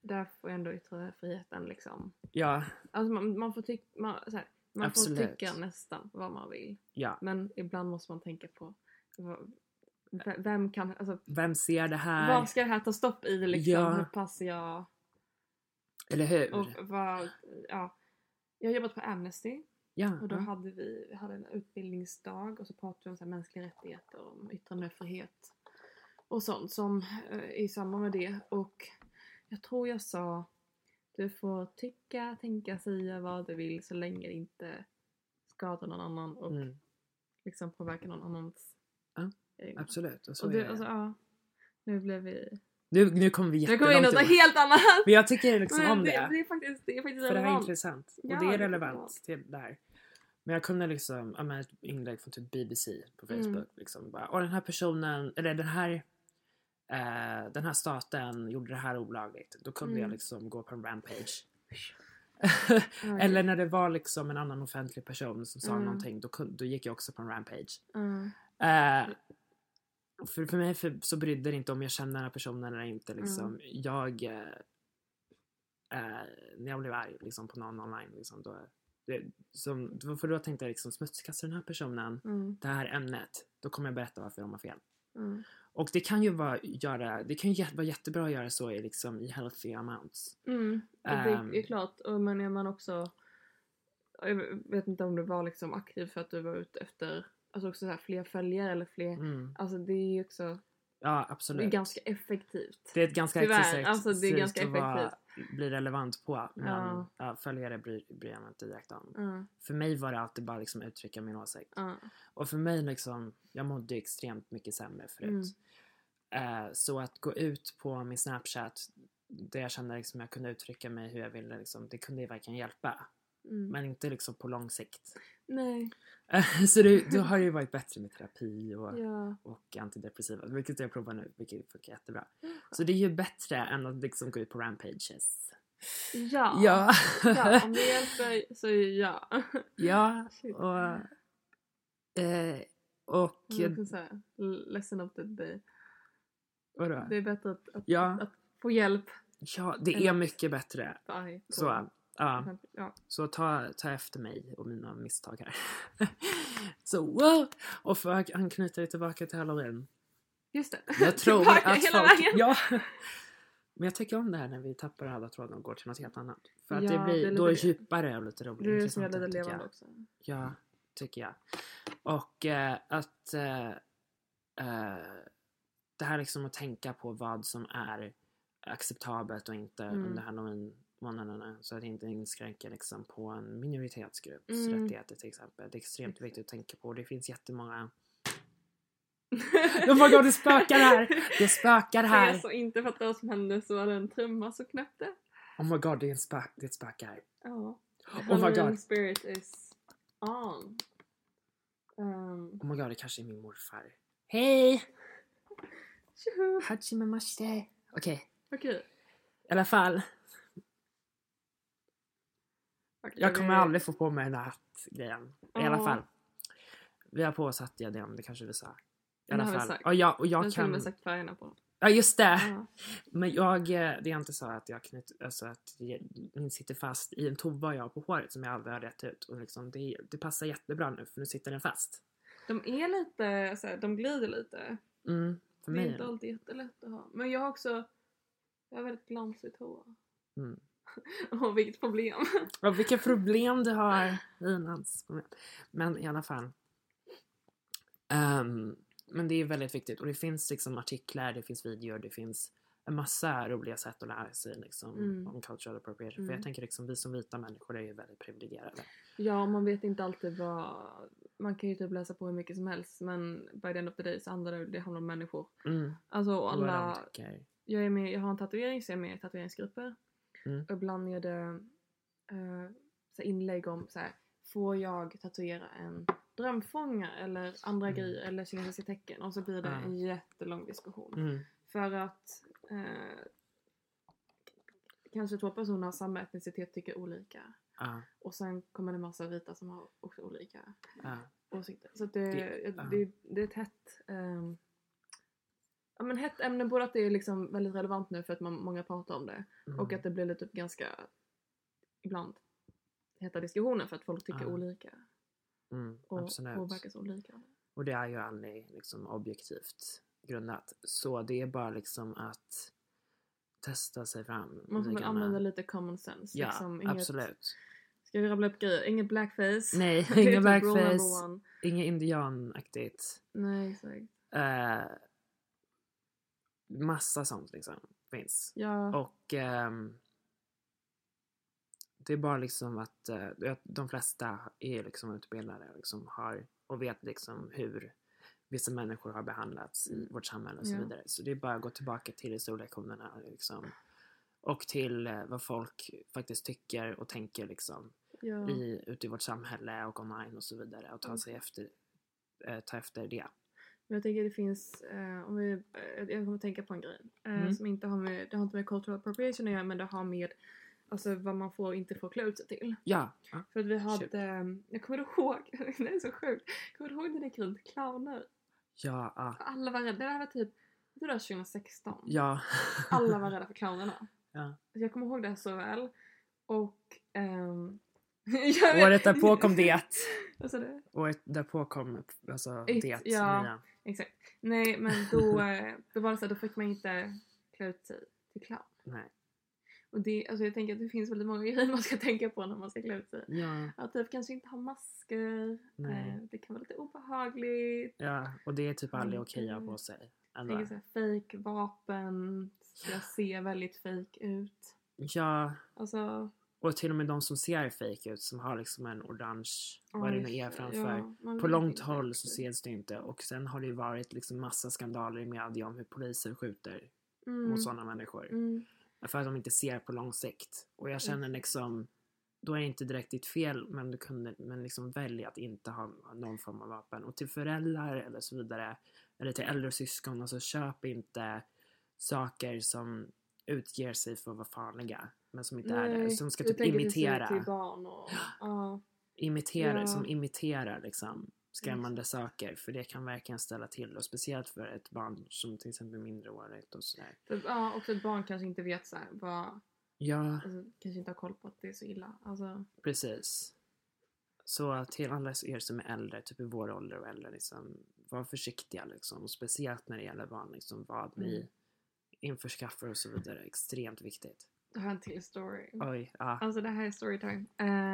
där får ändå yttrandefriheten liksom. Ja. Alltså man får tycka, man får tycka nästan vad man vill. Ja. Men ibland måste man tänka på vem kan, alltså, vem ser det här? Vad ska det här ta stopp i liksom? Ja. Hur passar jag? Eller hur? Och jag har jobbat på Amnesty. Ja. Och då hade vi hade en utbildningsdag och så pratade vi om så här mänskliga rättigheter, om yttrandefrihet och sånt som i samband med det. Och jag tror jag sa, du får tycka, tänka, säga vad du vill så länge det inte skadar någon annan och liksom påverkar någon annans. Ja, absolut. Och så och det, alltså, nu blev vi... Nu kommer vi jättelångt. Nu kommer vi in något helt annat. Men jag tycker liksom om det. Det är faktiskt relevant. För det här är intressant. Ja, och det är relevant till det här. Men jag kunde liksom, ett inlägg från typ BBC på Facebook. Liksom bara, och den här personen, eller den här staten gjorde det här olagligt. Då kunde jag liksom gå på en rampage. Eller när det var liksom en annan offentlig person som sa någonting. Då gick jag också på en rampage. För mig så brydde det inte om jag känner den här personen eller inte. Liksom. När jag blev arg liksom, på någon online. Liksom, för då tänkte jag liksom, smutskasta den här personen. Det här ämnet. Då kommer jag berätta varför de har fel. Och det kan ju vara jättebra att göra så i healthy amounts. Det är klart. Men är man också... Jag vet inte om du var liksom aktiv för att du var ute efter... Alltså också så här, fler följare eller fler... Alltså det är ju också... Ja, absolut. Det är ganska effektivt. Det är ett ganska effektivt. Alltså det är ganska effektivt. Blir relevant på. Men följare bryr jag mig inte direkt om. För mig var det alltid bara liksom uttrycka min åsikt. Och för mig liksom... Jag mådde extremt mycket sämre förut. Så att gå ut på min Snapchat... Där jag kände liksom jag kunde uttrycka mig hur jag ville. Liksom, det kunde ju verkligen hjälpa. Men inte liksom på lång sikt. Nej. Så då har det ju varit bättre med terapi och antidepressiva. Vilket jag provar nu. Vilket funkar jättebra. Så det är ju bättre än att liksom gå ut på rampages. Ja, om det hjälper så ja. Ja, och ledsen of the day. Vadå? Det är bättre att få hjälp. Ja, det är mycket bättre. Så, ja. Så ta efter mig och mina misstag här. Så wow! Och för att anknyta det tillbaka till Halloween. Just det. Jag tror att hela vägen. Ja. Men jag tycker om det här när vi tappar alla trådar och går till något helt annat. För att det blir då djupare och lite roligt. Det är så jävla levande också. Ja, tycker jag. Och att det här liksom att tänka på vad som är acceptabelt och inte under Halloween-månaderna, så att det inte inskränker liksom på en minoritetsgrupps rättigheter till exempel. Det är extremt viktigt att tänka på. Det finns jättemånga... Oh my god, det spökar här! Det spökar här! Jag så inte fattar vad som hände så var det en trumma så knäppte. Oh my god, det är ett spök här. Ja. Oh my god. Spirit is on. Oh my god, det kanske är min morfar. Hej! Hachimemashite. Okej. I alla fall. Jag kommer aldrig få på mig den här grejen. I alla fall. Vi har på oss hattdiadem, det kanske vi sa. I alla fall. Och jag kan... sagt färgerna på. Ja, just det. Men det är inte så att jag alltså att min sitter fast i en tova jag har på håret som jag aldrig har rätt ut. Och liksom, det passar jättebra nu för nu sitter den fast. De är lite, så här, de glider lite. För det mig är inte alltid jättelätt att ha. Men jag har väldigt glansigt hår. Och vilket problem. Och vilka problem du har. Men i alla fall. Men det är väldigt viktigt. Och det finns liksom artiklar, det finns videor, det finns en massa roliga sätt att lära sig liksom, om cultural appropriation. För jag tänker liksom, vi som vita människor är ju väldigt privilegierade. Ja, man vet inte alltid man kan ju typ läsa på hur mycket som helst. Men by the end of the day så handlar det om människor. Alltså alla... Jag har en tatuering så jag är med i tatueringsgrupper. Och ibland är det så inlägg om så här, får jag tatuera en drömfånga eller andra grejer eller kinesiska tecken, och så blir det en jättelång diskussion för att kanske två personer av samma etnicitet tycker olika och sen kommer det massa vita som har också olika åsikter, så det är ett hett Ja, men hett ämne, både att det är liksom väldigt relevant nu för att många pratar om det. Och att det blir lite ganska, ibland, heta diskussioner för att folk tycker olika. Och absolut. påverkas olika. Och det är ju aldrig liksom objektivt grundat. Så det är bara liksom att testa sig fram. Man får väl använda lite common sense. Ja, liksom, absolut. Ska vi rabbla upp grejer? Inget blackface. Nej, inget blackface. Inget indianaktigt. Nej, exakt. Massa sånt liksom finns. Ja. Och det är bara liksom att de flesta är liksom utbildade liksom har, och vet liksom hur vissa människor har behandlats i vårt samhälle och så vidare. Så det är bara att gå tillbaka till historielektionerna liksom, och till vad folk faktiskt tycker och tänker liksom ute i vårt samhälle och online och så vidare, och ta efter det. Men jag tänker det finns, jag kommer tänka på en grej som inte har med, det har inte med cultural appropriation att göra, men det har med alltså vad man får inte får klä ut sig till. Ja. För att vi hade, jag kommer ihåg, det är så sjukt, kommer du ihåg när det gick runt clowner? Ja. Alla var rädda, det här var typ, det var 2016. Ja. Alla var rädda för clownerna. Ja. Jag kommer ihåg det så väl. Och året därpå kom det. Vad sa du? Året därpå kom det. Ja, exakt. Nej, men då var det så att då fick man inte klä ut sig till clown. Nej. Och det, alltså jag tänker att det finns väldigt många grejer man ska tänka på när man ska klä ut sig. Ja. Att typ kanske inte ha masker. Det kan vara lite obehagligt. Ja, och det är typ aldrig okej att ha på sig. Jag tänker såhär, fake vapen ska se väldigt fake ut. Ja. Alltså. Och till och med de som ser fake ut, som har liksom en orange, vad det nu är framför. På långt håll så ses det inte. Och sen har det ju varit liksom massa skandaler i media om hur poliser skjuter mot sådana människor. För att de inte ser på lång sikt. Och jag känner liksom, då är det inte direkt ditt fel, men du kunde liksom välja att inte ha någon form av vapen. Och till föräldrar eller så vidare, eller till äldre syskon, alltså köp inte saker som utger sig för att vara farliga, men som inte är det. Som ska typ imitera. Till barn och, som imiterar liksom skrämmande saker, för det kan verkligen ställa till, och speciellt för ett barn som till exempel mindreårigt och sådär. Ja, och ett barn kanske inte vet så här, vad, alltså, kanske inte har koll på att det är så illa. Alltså. Precis. Så till alla er som är äldre, typ i vår ålder och äldre, liksom, var försiktiga liksom, och speciellt när det gäller barn liksom, vad ni införskaffar och så vidare, extremt viktigt. Det här är en till story. Oj, ja. Alltså det här är storytime.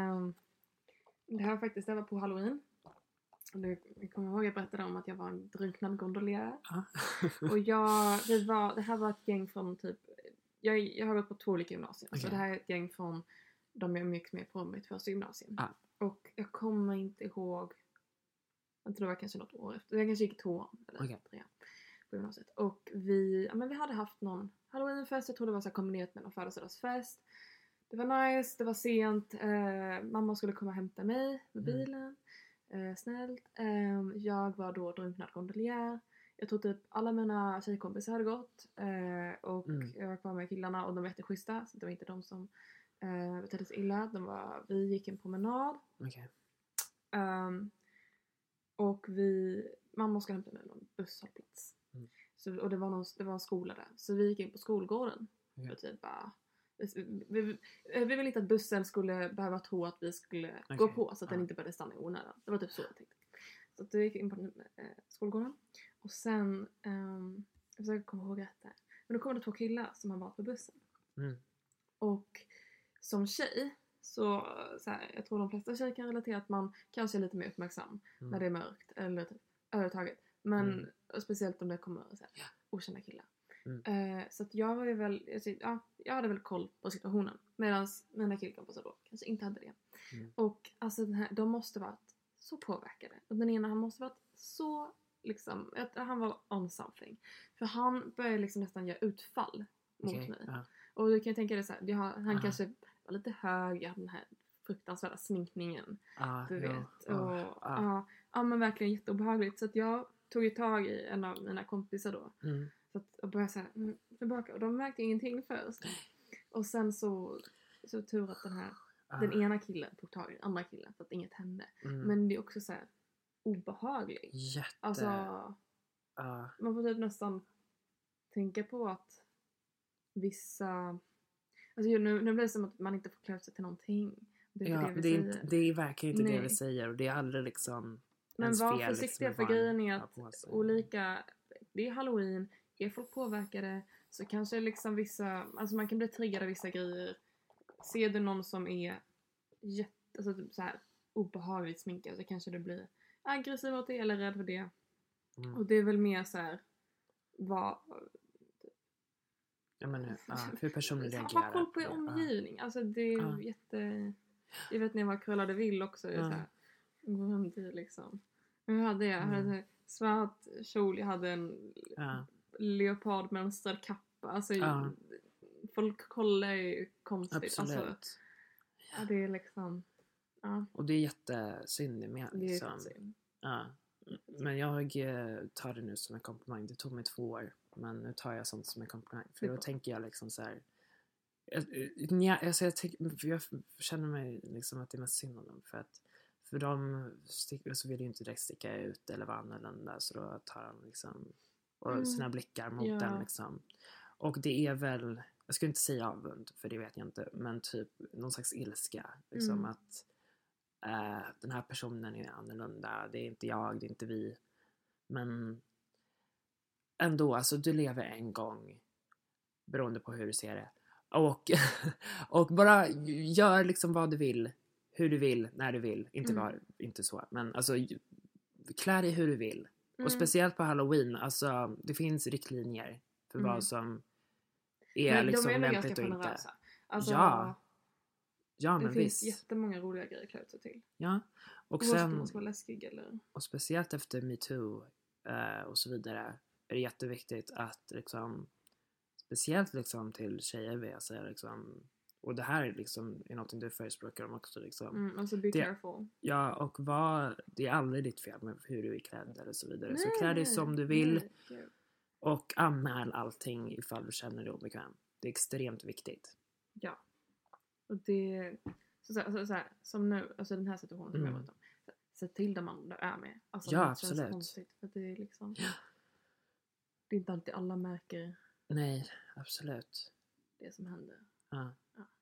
Det här faktiskt, det var på Halloween. Jag kommer ihåg jag berättade om att jag var en drunknad gondolerare. Och det här var ett gäng från typ, jag har gått på 2 olika gymnasier. Okay. Så det här är ett gäng från de jag gick med på mitt första gymnasium. Och jag kommer inte ihåg, jag tror det var kanske något år efter. Jag kanske gick 2 eller 3 på gymnasiet. Och vi hade haft någon Halloweenfest, jag tror det var så här kombinerat med någon födelsedagsfest. Det var nice, det var sent, mamma skulle komma och hämta mig med bilen. Snällt. Jag var då drunknad gondolier. Jag tror typ alla mina tjejkompisar hade gått. Och jag var kvar med killarna och de var jätteschyssta. Så det var inte de som betedde sig illa. Vi gick en promenad. Okay. Och mamma skulle hämta mig någon busshållplats. Och det var en skola där. Så vi gick in på skolgården. Och typ bara, vi ville inte att bussen skulle behöva tro att vi skulle gå på, så att den inte började stanna i onödan. Det var typ så jag tänkte. Så att vi gick in på skolgården. Och sen jag försöker komma ihåg rätt där. Men då kom det 2 killar som har varit på bussen. Och som tjej så här, jag tror de flesta tjejer kan relatera att man kanske är lite mer uppmärksam när det är mörkt eller typ överhuvudtaget. Men speciellt om det kommer så här, okända killar. Så att jag var ju väl, jag hade väl koll på situationen, medan mina killkompisar då kanske inte hade det. Och alltså de måste varit så påverkade. Och den ena, han måste varit så liksom, han var on something. För han började liksom nästan göra utfall mot mig. Och du kan ju tänka dig så här, han kanske var lite hög, jag hade den här fruktansvärda sminkningen. Du vet. Och men verkligen jätteobehagligt. Så att jag tog ju tag i en av mina kompisar då. Så att, och började såhär, tillbaka. Och de märkte ingenting först. Och sen så tur att den ena killen tog tag i den andra killen. Så att inget hände. Men det är också så här obehagligt. Alltså, man får typ nästan tänka på att vissa... Alltså nu blir det som att man inte får klä sig till någonting. Det är inte det vi säger. Det är verkligen inte det vi säger. Och det är aldrig liksom men var fel, försiktiga liksom, för grejen är att olika... Det är Halloween. Är folk påverkade så kanske liksom vissa... Alltså man kan bli triggad av vissa grejer. Ser du någon som är alltså typ så här obehagligt sminkad så kanske det blir aggressiv åt det eller rädd för det. Och det är väl mer så här vad... Ja, men hur personen reagerar. Ha koll på er omgivning. Alltså det är jätte... Jag vet när jag var Cruella vill också. Så här, det är liksom... Nu hade jag hade svart kjol. Jag hade en leopardmönstrad kappa. Alltså folk kollar ju konstigt. Absolut. Alltså, ja, det är liksom... Ja. Och det är jättesynd med. Liksom. Det är jättesynd. Ja. Men jag tar det nu som en komplimang. Det tog mig 2 år. Men nu tar jag sånt som en komplimang. För då tänker jag liksom så här... Jag känner mig liksom att det är mest synd om dem. För de så vill ju inte direkt sticka ut eller vara annorlunda. Så då tar han liksom och sina blickar mot den liksom. Och det är väl, jag skulle inte säga avund, för det vet jag inte. Men typ någon slags ilska. Liksom att den här personen är annorlunda. Det är inte jag, det är inte vi. Men ändå, alltså du lever en gång. Beroende på hur du ser det. Och bara gör liksom vad du vill. Hur du vill, när du vill. Inte så. Men alltså klä dig hur du vill. Och speciellt på Halloween. Alltså det finns riktlinjer. För vad som är men liksom lämpligt och inte. Alltså, ja, men det finns jättemånga roliga grejer att klä sig till. Ja. Och sen man ska vara läskig eller... Och speciellt efter MeToo och så vidare. Är det jätteviktigt att liksom... Speciellt liksom till tjejer vill jag säga liksom, och det här liksom är något du förespråkar om också liksom. Alltså be careful. Ja, och det är aldrig ditt fel med hur du är klädd eller så vidare. Så klä dig som du vill. Och anmäl allting ifall du känner dig obekväm. Det är extremt viktigt. Ja. Och det så här, som nu, alltså den här situationen som jag varit om. Se till där man är med. Alltså, ja, det absolut. känns konstigt, för det är liksom det är inte alltid alla märker. Nej, absolut. Det som händer. Ja.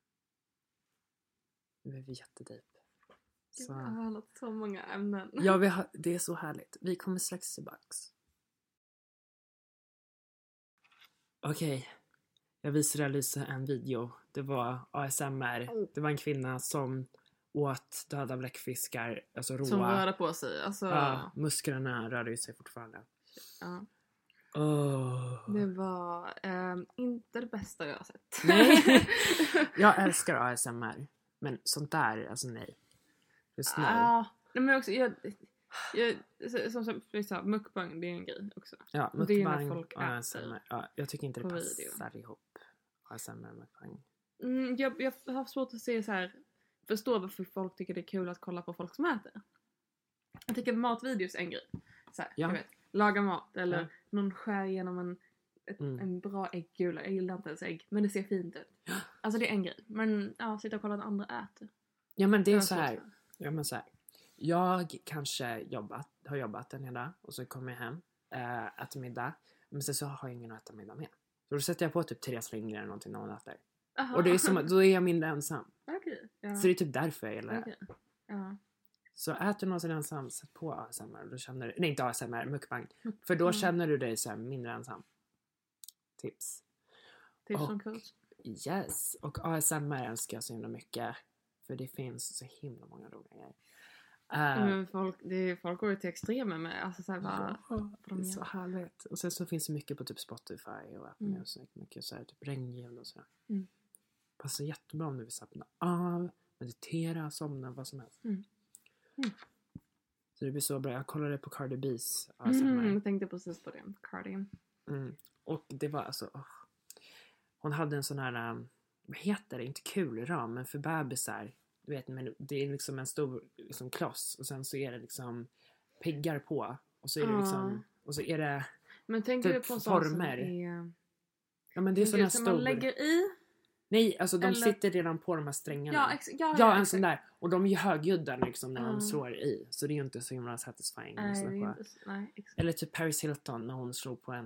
Nu är vi jättedeep. Så. Jag har handlat så många ämnen. Ja, det är så härligt. Vi kommer strax tillbaks. Okej. Jag visade Lisa en video. Det var ASMR. Det var en kvinna som åt döda bläckfiskar. Alltså råa. Som rörde på sig. Alltså... Ja, musklerna rörde sig fortfarande. Ja. Det var inte det bästa jag har sett. Nej. Jag älskar ASMR. Men sånt där, alltså nej. Just nu. Nej, men också som jag sa, mukbang, det är en grej också. Ja, mukbang, det är när folk äter ASMR. Ja, jag tycker inte det passar video. ihop. ASMR och mukbang. Jag har svårt att se så här, förstå varför folk tycker det är kul att kolla på folk som äter. Jag tycker matvideos är en grej. Så här, jag vet, laga mat eller någon skär igenom en bra äggula. Jag gillar inte ens ägg, men det ser fint ut. Alltså det är en grej. Men sitta och kolla att andra äter. Ja, men det är så här. Ja, men så här. Jag kanske har jobbat en dag och så kommer jag hem, äter middag. Men sen så har jag ingen att äta middag med. Så då sätter jag på typ 3 slingor eller någonting när hon äter. Och det är som, då är jag mindre ensam. Okay, ja. Så det är typ därför jag gillar det. Okay. Ja. Så äter någon ensam, sätt på ASMR. Då känner du, nej inte ASMR, mukbang. För då känner du dig så här mindre ensam. Tips som coach. Yes. Och ASMR älskar jag så himla mycket. För det finns så himla många roliga grejer. Folk går ju till extremer med. Alltså så här, det är så härligt. Och sen så finns det mycket på typ Spotify och Apple Music. Mycket så här, typ regnljud och sådär. Passar jättebra om du vill slappna av, meditera, somna, vad som helst. Så det blir så bra. Jag kollade på Cardi B's ASMR. Jag tänkte precis på det. Cardi. Och det var alltså... Hon hade en sån här... Vad heter det? Inte kulram, men för bebisar. Du vet, men det är liksom en stor liksom, kloss. Och sen så är det liksom piggar på. Och så är det liksom... Och så är det... Men tänker du på former? Ja, men det är sån här stor... man lägger i? Nej, alltså de sitter redan på de här strängarna. Ja, en sån där. Och de är ju högljudda liksom när de slår i. Så det är ju inte så himla satisfying. Nej, Eller typ Paris Hilton när hon slår på en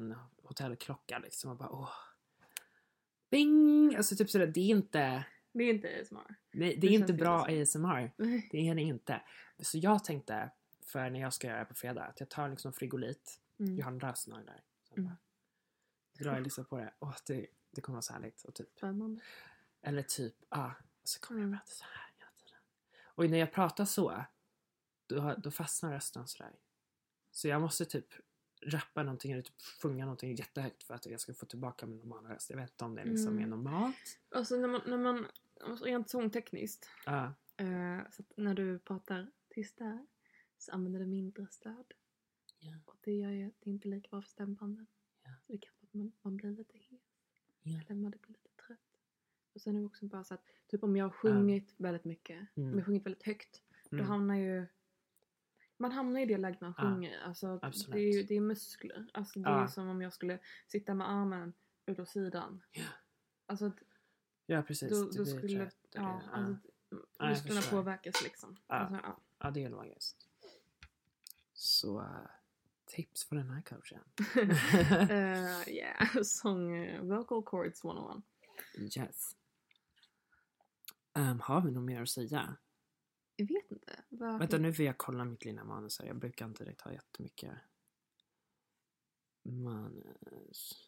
hotellklocka liksom. Och bara bing! Alltså typ sådär, det är inte... Det är inte ASMR. Det är inte bra ASMR. Det är det inte. Så jag tänkte, för när jag ska göra det på fredag, att jag tar liksom frigolit. Jag har en lösning där. Så bara drar jag liksom på det. Det kommer vara så härligt. Och typ. Spännande. Eller typ, så kommer jag prata så här hela tiden. Och när jag pratar så, då fastnar rösten sådär. Så jag måste typ rappa någonting eller typ sjunga någonting jättehögt för att jag ska få tillbaka min normala röst. Jag vet inte om det liksom är normalt. Alltså när man rent sångtekniskt. Så att när du pratar tyst där så använder du mindre stöd. Yeah. Och det gör ju att det inte är lika bra för stämbanden. Yeah. Så det kan vara att man blir lite hes. Yeah. Eller man blir lite trött. Och sen är det också bara så att typ om jag har sjungit väldigt mycket. Om jag har sjungit väldigt högt. Då hamnar ju... Man hamnar i det läget man sjunger. Alltså, det är muskler. Alltså, det är som om jag skulle sitta med armen ut åt sidan. Yeah. Alltså, ja, precis. Då skulle musklerna påverkas liksom. Alltså, det är logiskt. Så tips för den här coachen. Sång vocal chords 101. Yes. Har vi något mer att säga? Jag vet inte. Vänta, nu vill jag kolla mitt lilla manus här. Jag brukar inte direkt ha jättemycket manus.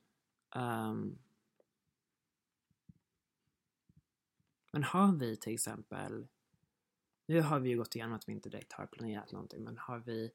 Men har vi till exempel... Nu har vi ju gått igenom att vi inte direkt har planerat någonting. Men har vi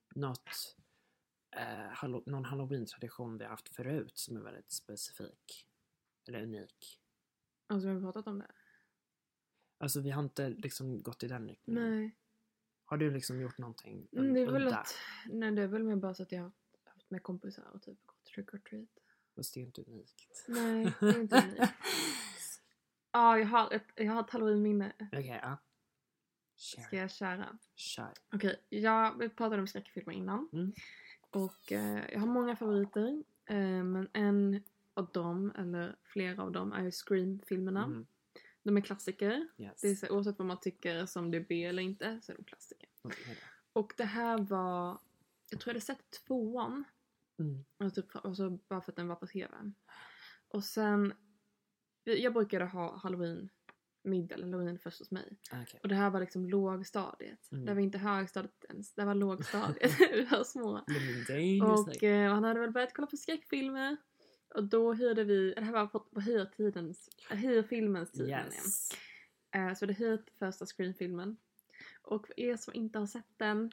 någon Halloween-tradition vi har haft förut som är väldigt specifik? Eller unik? Alltså vi har pratat om det. Alltså vi har inte liksom gått i den riktningen. Nej. Har du liksom gjort någonting det är väl det är väl mer bara så att jag har haft med kompisar och typ gått trick or treat. Fast det är inte unikt. Nej, det är inte unikt. Jag har ett Halloween-minne. Okej, Ska jag köra? Kör. Okej, vi pratade om skräckfilmer innan. Och jag har många favoriter. Men en av dem, eller flera av dem, är ju Scream-filmerna. De är klassiker. Yes. Det är så, oavsett vad man tycker som det är B eller inte, så är de klassiker. Och det här var... Jag tror jag hade sett 2:an. Alltså bara för att den var på tv. Och sen... Jag brukade ha Halloween-middag eller Halloween först hos mig. Okay. Och det här var liksom lågstadiet. Det var inte högstadiet ens. Det var lågstadiet. Vi var små. Och han hade väl börjat kolla på skräckfilmer. Och då hyrde vi... Det här var på hyrfilmens tid. Yes. Så det hyrt första Scream-filmen. Och för er som inte har sett den...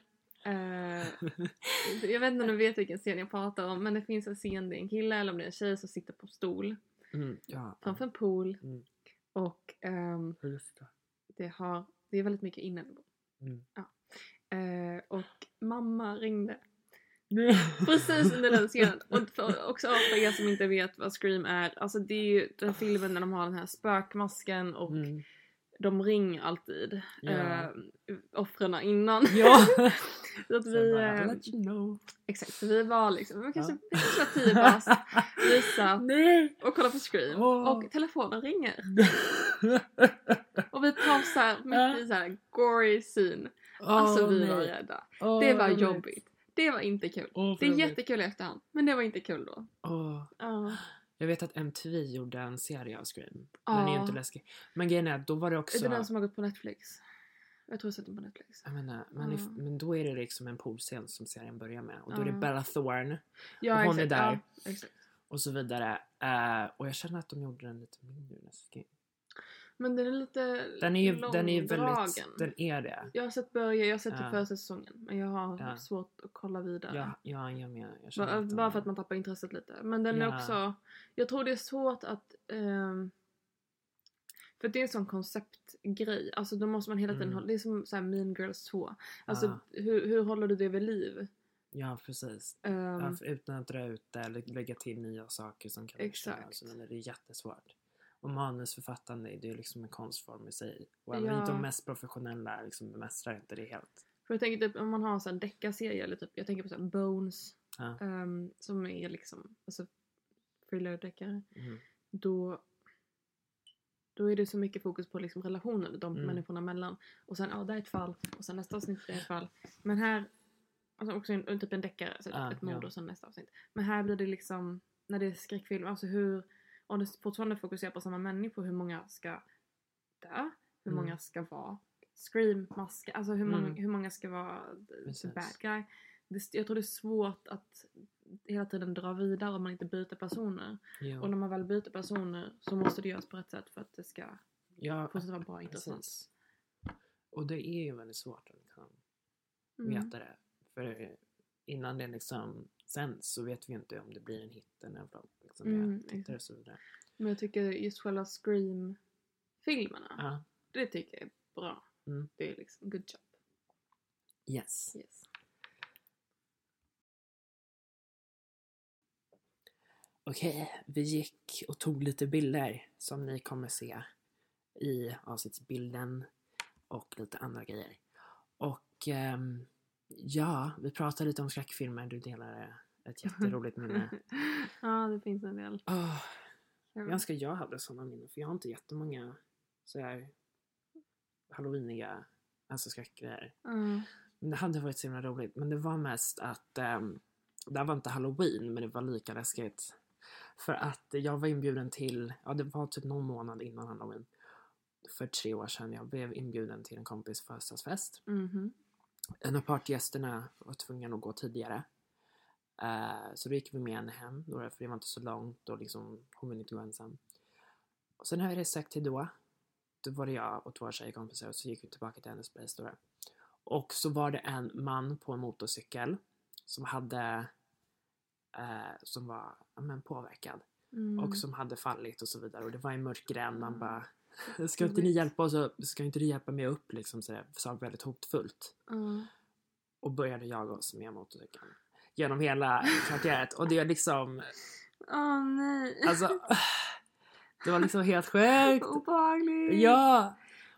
jag vet inte om du vet vilken scen jag pratar om. Men det finns en scen, det är en kille eller om det är en tjej som sitter på stol. Framför en pool. Och det är väldigt mycket inälvor. Och mamma ringde. Precis under den scenen. Och också för er som inte vet vad Scream är. Alltså det är ju den filmen när de har den här spökmasken. Och de ringer alltid offren innan. Så att vi let you know. Exakt, så vi var liksom vi kanske var 10 bast. Vi satt och kollade på Scream. Och telefonen ringer. Och vi pausar mitt i så här gory scene. Alltså vi var rädda. Det var jobbigt. Det var inte kul. Det är jättekul i efterhand. Men det var inte kul då. Jag vet att MTV gjorde en serie av Scream. Den är ju inte läskig. Men grejen är att då var det också... Är det den som har gått på Netflix? Jag tror jag sett den på Netflix. Jag menar, men då är det liksom en poolscen som serien börjar med. Och då är det Bella Thorne. Och hon är där. Exakt. Och så vidare. Och jag känner att de gjorde den lite mindre läskig. Men den är lite den är väldigt, den är det. Jag har sett typ första säsongen. Men jag har svårt att kolla vidare. Jag med. Bara för att man tappar intresset lite. Men den är också... Jag tror det är svårt att... för det är en sån konceptgrej. Alltså då måste man hela tiden hålla... Det är som så här Mean Girls 2. Alltså hur håller du det vid liv? Ja, precis. Utan att dra ut det eller lägga till nya saker som kan exakt. Alltså, det är jättesvårt. Och manusförfattande, det är liksom en konstform i sig. Och även inte de mest professionella liksom bemästrar inte det helt. För jag tänker typ om man har en deckarserie eller typ, jag tänker på så här Bones. Som är liksom, alltså thriller-deckare. Då är det så mycket fokus på liksom relationen, de människorna mellan. Och sen, det är ett fall. Och sen nästa avsnitt är ett fall. Men här, alltså också typ en deckare, så ett mord och sen nästa avsnitt. Men här blir det liksom, när det är skräckfilm, alltså om det fortfarande fokuserar på samma människor, hur många ska dö, hur många ska vara scream-masker, alltså hur många ska vara the bad guy. Jag tror det är svårt att hela tiden dra vidare om man inte byter personer. Ja. Och när man väl byter personer så måste det göras på rätt sätt för att det ska fortsätta vara bra och intressant. Och det är ju väldigt svårt att liksom veta det. För innan det liksom sänds så vet vi inte om det blir en hit eller liksom tittare så vidare. Men jag tycker just själva Scream-filmerna, det tycker jag är bra. Det är liksom good job. Yes. Okej, vi gick och tog lite bilder som ni kommer se i avsnittsbilden och lite andra grejer. Och vi pratade lite om skräckfilmer. Du delade ett jätteroligt minne. Ja, det finns en del. Jag önskar jag hade sådana minnen, för jag har inte jättemånga så här halloweeniga, alltså skräckgrejer. Men det hade varit så himla roligt. Men det var mest att det var inte Halloween, men det var lika läskigt. För att jag var inbjuden till, det var typ någon månad innan Halloween. För 3 år sedan. Jag blev inbjuden till en kompis födelsedagsfest. En av partgästerna var tvungen att gå tidigare. Så då gick vi med henne hem. För det var inte så långt och liksom, hon ville inte gå ensam. Och sen när vi sagt till då var det jag och 2 tjejkompisar. Och så gick vi tillbaka till hennes place. Och så var det en man på en motorcykel som hade som var påverkad och som hade fallit och så vidare, och det var en mörk gränd. Man bara, ska inte ni hjälpa oss, ska inte du hjälpa mig upp liksom, så det sa väldigt hotfullt. Och började jaga oss med motorcykeln genom hela kvarteret, och det är liksom nej, alltså det var liksom helt sjukt. Obehagligt. Ja.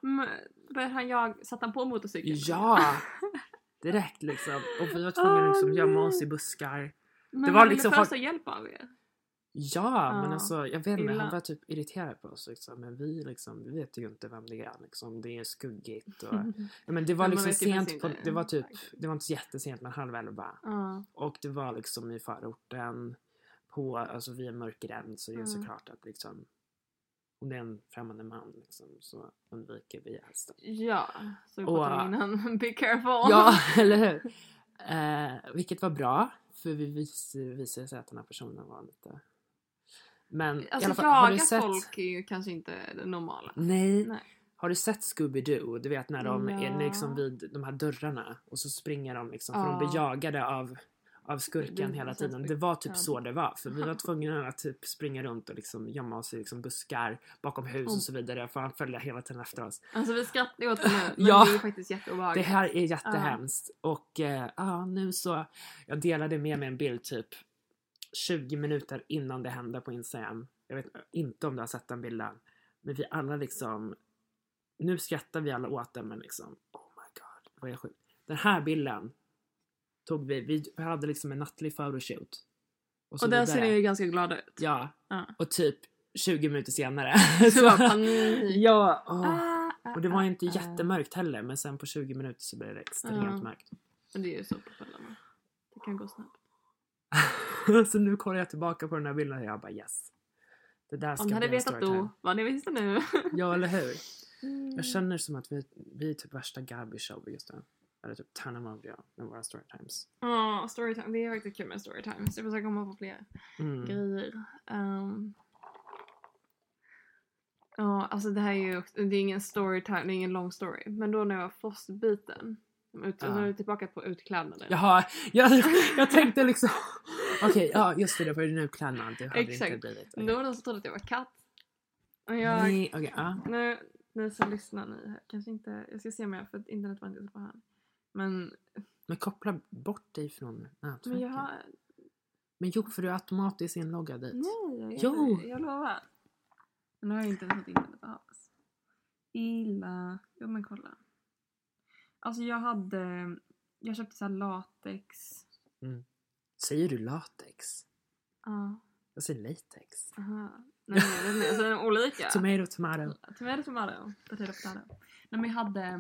Satt han på motorcykeln? Ja. Direkt liksom. Och vi var tvungna liksom gömma oss i buskar. Men det var liksom första hjälp av er? Ja, men alltså jag vet inte, han var typ irriterad på oss liksom. Men vi vet ju inte vem det är liksom. Det är skuggigt och men det var liksom sent på, det var inte så jättesent, men 22:30. Och det var liksom i förorten på, alltså vid en mörk gränd, så det är såklart att liksom, om det är en främmande man liksom, så undviker vi helst. Ja, så vi pratar innan. Be careful. Ja, eller hur? Vilket var bra, för vi visade sig att den här personen var lite... Men alltså, i alla fall, har du sett... folk är ju kanske inte det normala. Nej. Har du sett Scooby-Doo? Du vet när de är liksom vid de här dörrarna och så springer de liksom, för de blir jagade av skurken hela tiden. Det var typ så det var. För vi var tvungna att typ springa runt och liksom gömma oss i liksom buskar bakom hus och så vidare. För han följde hela tiden efter oss. Alltså vi skrattar åt det nu. Men det är faktiskt jätteobehagligt. Det här är jättehemskt. Och nu så... Jag delade med mig en bild typ 20 minuter innan det hände på Instagram. Jag vet inte om du har sett den bilden. Men vi alla liksom... Nu skrattar vi alla åt den, men liksom... Oh my god, vad är sjukt. Den här bilden tog vi hade liksom en nattlig photoshoot. Och där ser ni ju ganska glada ut. Ja. Och typ 20 minuter senare. Så var panik. Ja. Och det var inte jättemörkt heller. Men sen på 20 minuter så blev det extremt mörkt. Men det är ju så på kvällarna. Det kan gå snabbt. Så nu kollar jag tillbaka på den här bilden och jag bara yes. Det där ska om ni hade vetat då, vad ni visste nu. Ja, eller hur? Jag känner som att vi är typ värsta garbage show just nu. Eller typ Tana av det med våra storytimes. Ja, storytime. Det är faktiskt kul med storytimes. Jag försöker komma på fler grejer. Ja, alltså det här är ju... Det är ingen storytime, det är ingen lång story. Men då när jag var frostbiten. Så är jag tillbaka på utklädnaden. Jaha, jag tänkte liksom... Okej, just det var ju den utklädnaden. Det hade inte blivit. Okay. Då var det någon som trodde att jag var katt. Och Nej, nu så lyssnar ni här. Kanske inte... Jag ska se om jag för att internet var inte så på här. Men koppla bort dig från nätverket. Men för du är automatiskt inloggad dit. Nej, jag lovar. Men nu har jag inte fått internet att höras. Illa. Jo, men kolla. Alltså jag köpte så här latex. Säger du latex? Ja. Jag säger latex. Aha. Nej, så är de olika. Tomato. Potato. Nej, men jag hade...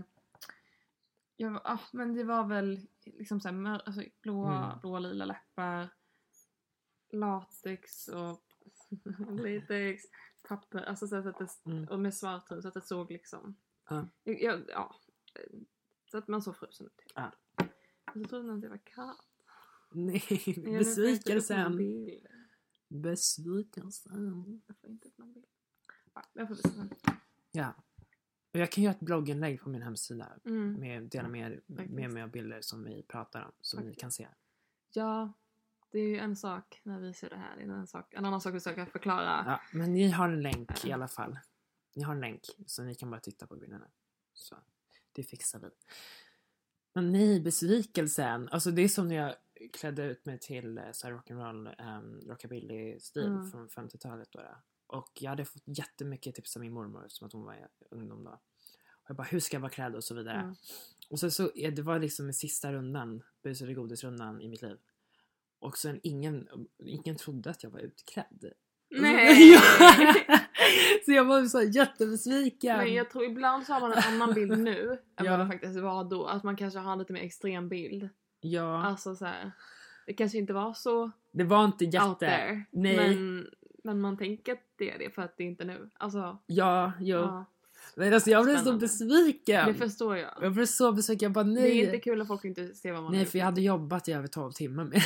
men det var väl liksom så här, alltså blåa lila läppar. latex och latex, papper, alltså så att det, och med svart hud så att det såg liksom ja, så att man såg frusen ut. Ja. Så trodde jag att det var kallt. Nej, besvikelsen. Besvikelsen. Jag får inte upp någon bild. Ja, jag får visa den. Ja. Och jag kan göra ett blogginlägg på min hemsida. Dela med mig av bilder som vi pratar om. Som ni kan se. Ja, det är ju en sak när vi ser det här. Det är en annan sak vi försöker förklara. Ja, men ni har en länk i alla fall. Ni har en länk. Så ni kan bara titta på bilderna. Så det fixar vi. Men nej, besvikelsen. Alltså det är som när jag klädde ut mig till så här rock'n'roll, rockabilly-stil från 50-talet då. Och jag hade fått jättemycket tips av min mormor som att hon var ungdom då. Och jag bara, hur ska jag vara klädd och så vidare. Och så det var liksom den sista rundan, bus- och godisrundan i mitt liv. Och sen ingen trodde att jag var utklädd. Nej! Så jag var så jättebesviken. Men jag tror ibland så har man en annan bild nu än vad det faktiskt var då. Att man kanske har lite mer extrem bild. Ja. Alltså så här, det kanske inte var så. Det var inte out there. Nej. Men man tänker att det är det för att det är inte nu. Alltså. Ja. Men alltså jag blev så besviken. Det förstår jag. Jag blev så besviken. Jag bara nej. Det är inte kul att folk inte ser vad man Nej, för jag hade jobbat i över 12 timmar med.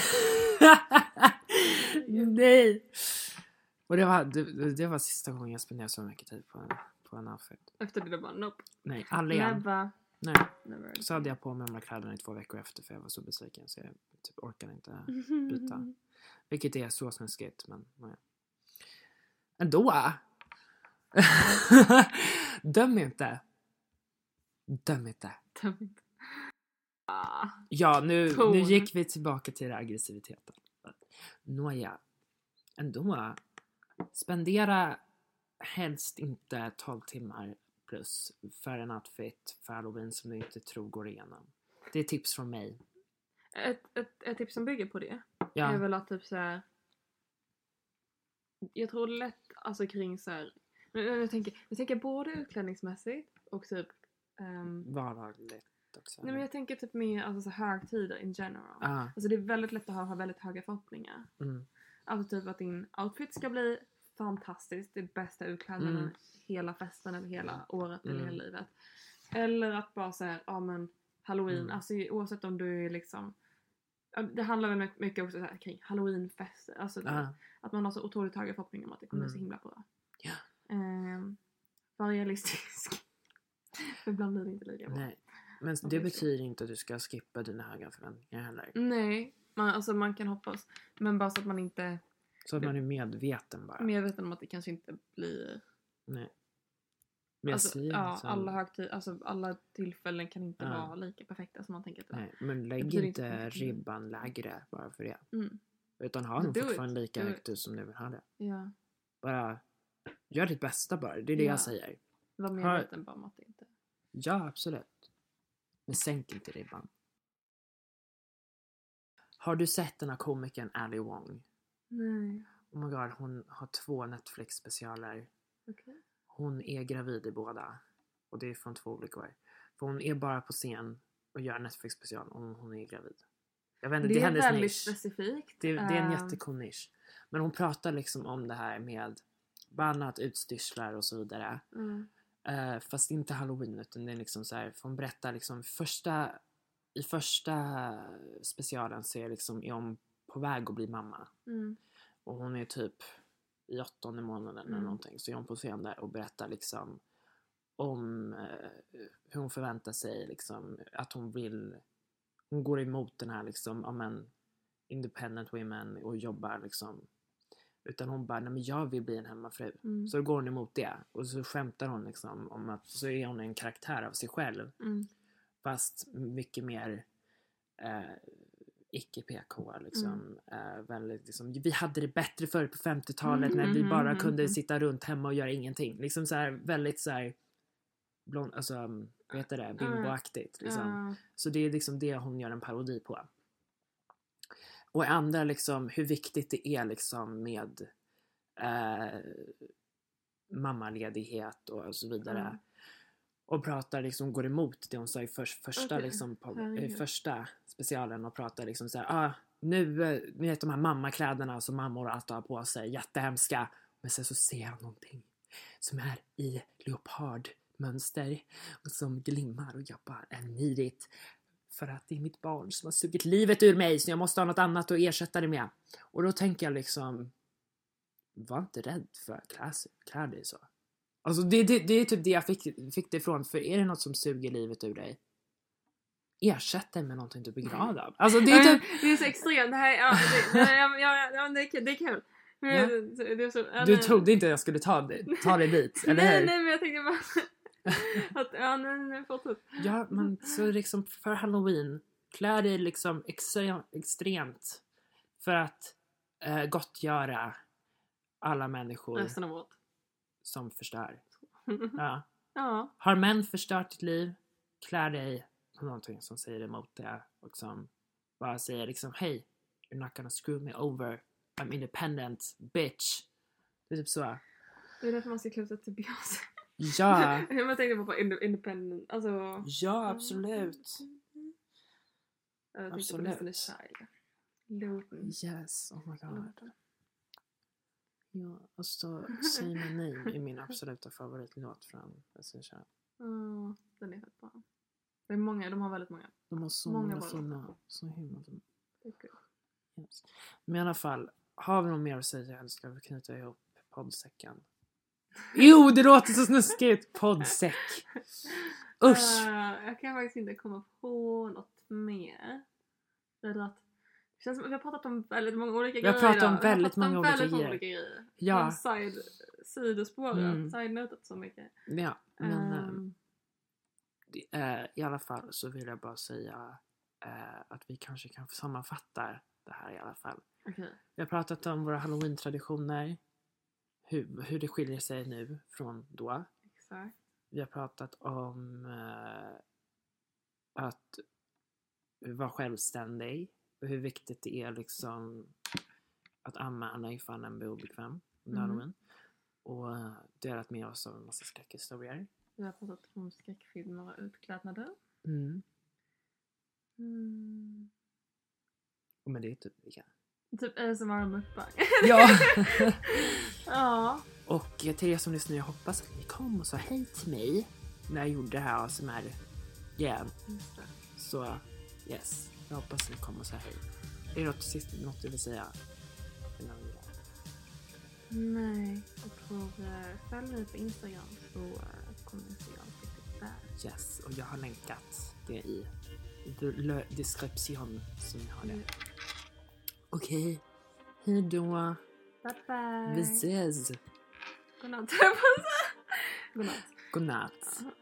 Nej. Och det var sista gången jag spenderade så mycket tid på en outfit. Efter det bara nope. Nej, aldrig igen. Nej. Never. Så hade jag på mig de här kläderna i 2 veckor efter för jag var så besviken så jag typ orkade inte byta. Vilket är så snuskigt, men nej. Ändå. Döm inte. Ja, nu gick vi tillbaka till aggressiviteten. Nåja. Ändå. Spendera helst inte 12 timmar plus för en outfit för Halloween som du inte tror går igenom. Det är tips från mig. Ett tips som bygger på det är väl att typ så här. Jag tror lätt alltså kring så här. Jag tänker både utklädningsmässigt och typ vardagligt också. Nej, men jag tänker typ mer alltså så högtider in general. Alltså det är väldigt lätt att ha väldigt höga förhoppningar. Alltså typ att din outfit ska bli fantastiskt, det bästa utklädnaden hela festen eller hela året eller hela livet. Eller att bara säga, men Halloween, alltså oavsett om du är liksom, det handlar väl mycket också så här kring Halloweenfester, alltså att man har så otroligt höga förhoppningar om att det kommer bli så himla bra. Ja. Var realistisk. För ibland blir det inte lika bra. Nej, men det betyder inte att du ska skippa dina höga förväntningar heller. Nej, man kan hoppas. Men bara så att man inte... Så att man är medveten bara. Medveten om att det kanske inte blir... Nej. Men alltså, alla högtider, alltså alla tillfällen kan inte vara lika perfekta som man tänker att det är. Nej, men lägg inte ribban lägre bara för det. Utan ha den fortfarande lika högt som du vill ha det. Ja. Bara gör ditt bästa bara. Det är det jag säger. Var medveten bara om att det inte... Ja, absolut. Men sänk inte ribban. Har du sett den här komikern Ali Wong? Nej. Oh my god, hon har 2 Netflix-specialer. Okay. Hon är gravid i båda. Och det är från 2 olika år. För hon är bara på scen och gör Netflix-special om hon är gravid. Jag vet inte, det är hennes väldigt nisch. Specifikt. Det är en jättecool nisch. Men hon pratar liksom om det här med bannat utstyrslar och så vidare. Fast inte Halloween, utan det är liksom så här, för hon berättar liksom i första specialen så är hon på väg att bli mamma. Och hon är typ i 8:e månaden eller någonting, så är hon på scen där och berättar liksom om hur hon förväntar sig liksom att hon går emot den här liksom independent women och jobbar liksom, utan hon bara, nej men jag vill bli en hemmafru. Så då går hon emot det och så skämtar hon liksom om att så är hon en karaktär av sig själv fast mycket mer icke-PK liksom. Väldigt liksom, vi hade det bättre förr på 50-talet när vi bara kunde sitta runt hemma och göra ingenting liksom så här, väldigt så här blond, alltså vad heter det, bimboaktigt liksom. Så det är liksom det hon gör en parodi på. Och andra liksom hur viktigt det är liksom med mammaledighet och så vidare. Och pratar liksom, går emot det hon sa i första liksom i första specialen och pratar liksom så här, nu, ni vet de här mammakläderna som mammor alltid har på sig, jättehemska. Men sen så ser jag någonting som är i leopardmönster och som glimmar och jag bara är nidigt. För att det är mitt barn som har sugit livet ur mig, så jag måste ha något annat att ersätta det med. Och då tänker jag liksom, var inte rädd för att klä dig så. Alltså det är typ det jag fick det ifrån. För är det något som suger livet ur dig, ersätt det med någonting du blir glad av. Alltså det är typ... Det är så extremt. Det här, det är kul. Men, ja. det är så, Du trodde inte jag skulle ta det dit, eller hur? Nej, men jag tänkte bara att, nej, fortsätt. Ja, men så liksom för Halloween, klä dig liksom extremt för att gottgöra alla människor resten av året som förstör. Ja. Har män förstört ditt liv, klä dig på någonting som säger emot det och som bara säger liksom, hey, you're not gonna screw me over, I'm independent, bitch. Det är typ så. Det är därför man ska klä sig till Beyoncé. Ja. Jag tänkte på independent, alltså. Ja, absolut. Jag tänkte på Destiny's Child. Yes, oh my god. Ja, och så Say My Name är min absoluta favoritlåt från Destiny's Child. Den är fett bra. Det är många, de har väldigt många. De har så många fina, så himla fina. Yes. Men i alla fall, har vi något mer att säga eller ska vi knyta ihop poddsäcken? Jo, det låter så snuskigt. Poddsäck. Usch. Jag kan faktiskt inte komma på något mer. Det känns som att vi har pratat om väldigt många olika grejer. Vi har pratat om väldigt många olika grejer. Ja. Sidospåret. Side-notet så mycket. Ja, men i alla fall så vill jag bara säga att vi kanske kan sammanfatta det här i alla fall. Okay. Vi har pratat om våra Halloween-traditioner. Hur det skiljer sig nu från då. Exakt. Vi har pratat om att vara självständig. Och hur viktigt det är liksom att anmäla ifall en blir obekväm under Halloween. Och delat med oss av en massa skräckhistorier. Vi har pratat om skräckfilmer och utklädnader. Och men det är typ vilka? Typ ASMR mukbang. Ja. Ja. Och till er som lyssnar, jag hoppas att ni kom och sa hej till mig när jag gjorde det här ASMR igen. Just det. Så yes, jag hoppas att ni kom och sa hej. Är det något du vill säga? Nej, jag tror följ mig på Instagram så kommer ni se allt riktigt där. Yes, och jag har länkat det i description som ni har det. Okej, hej då. Bye bye. Vi ses. Godnatt. Godnatt. Godnatt.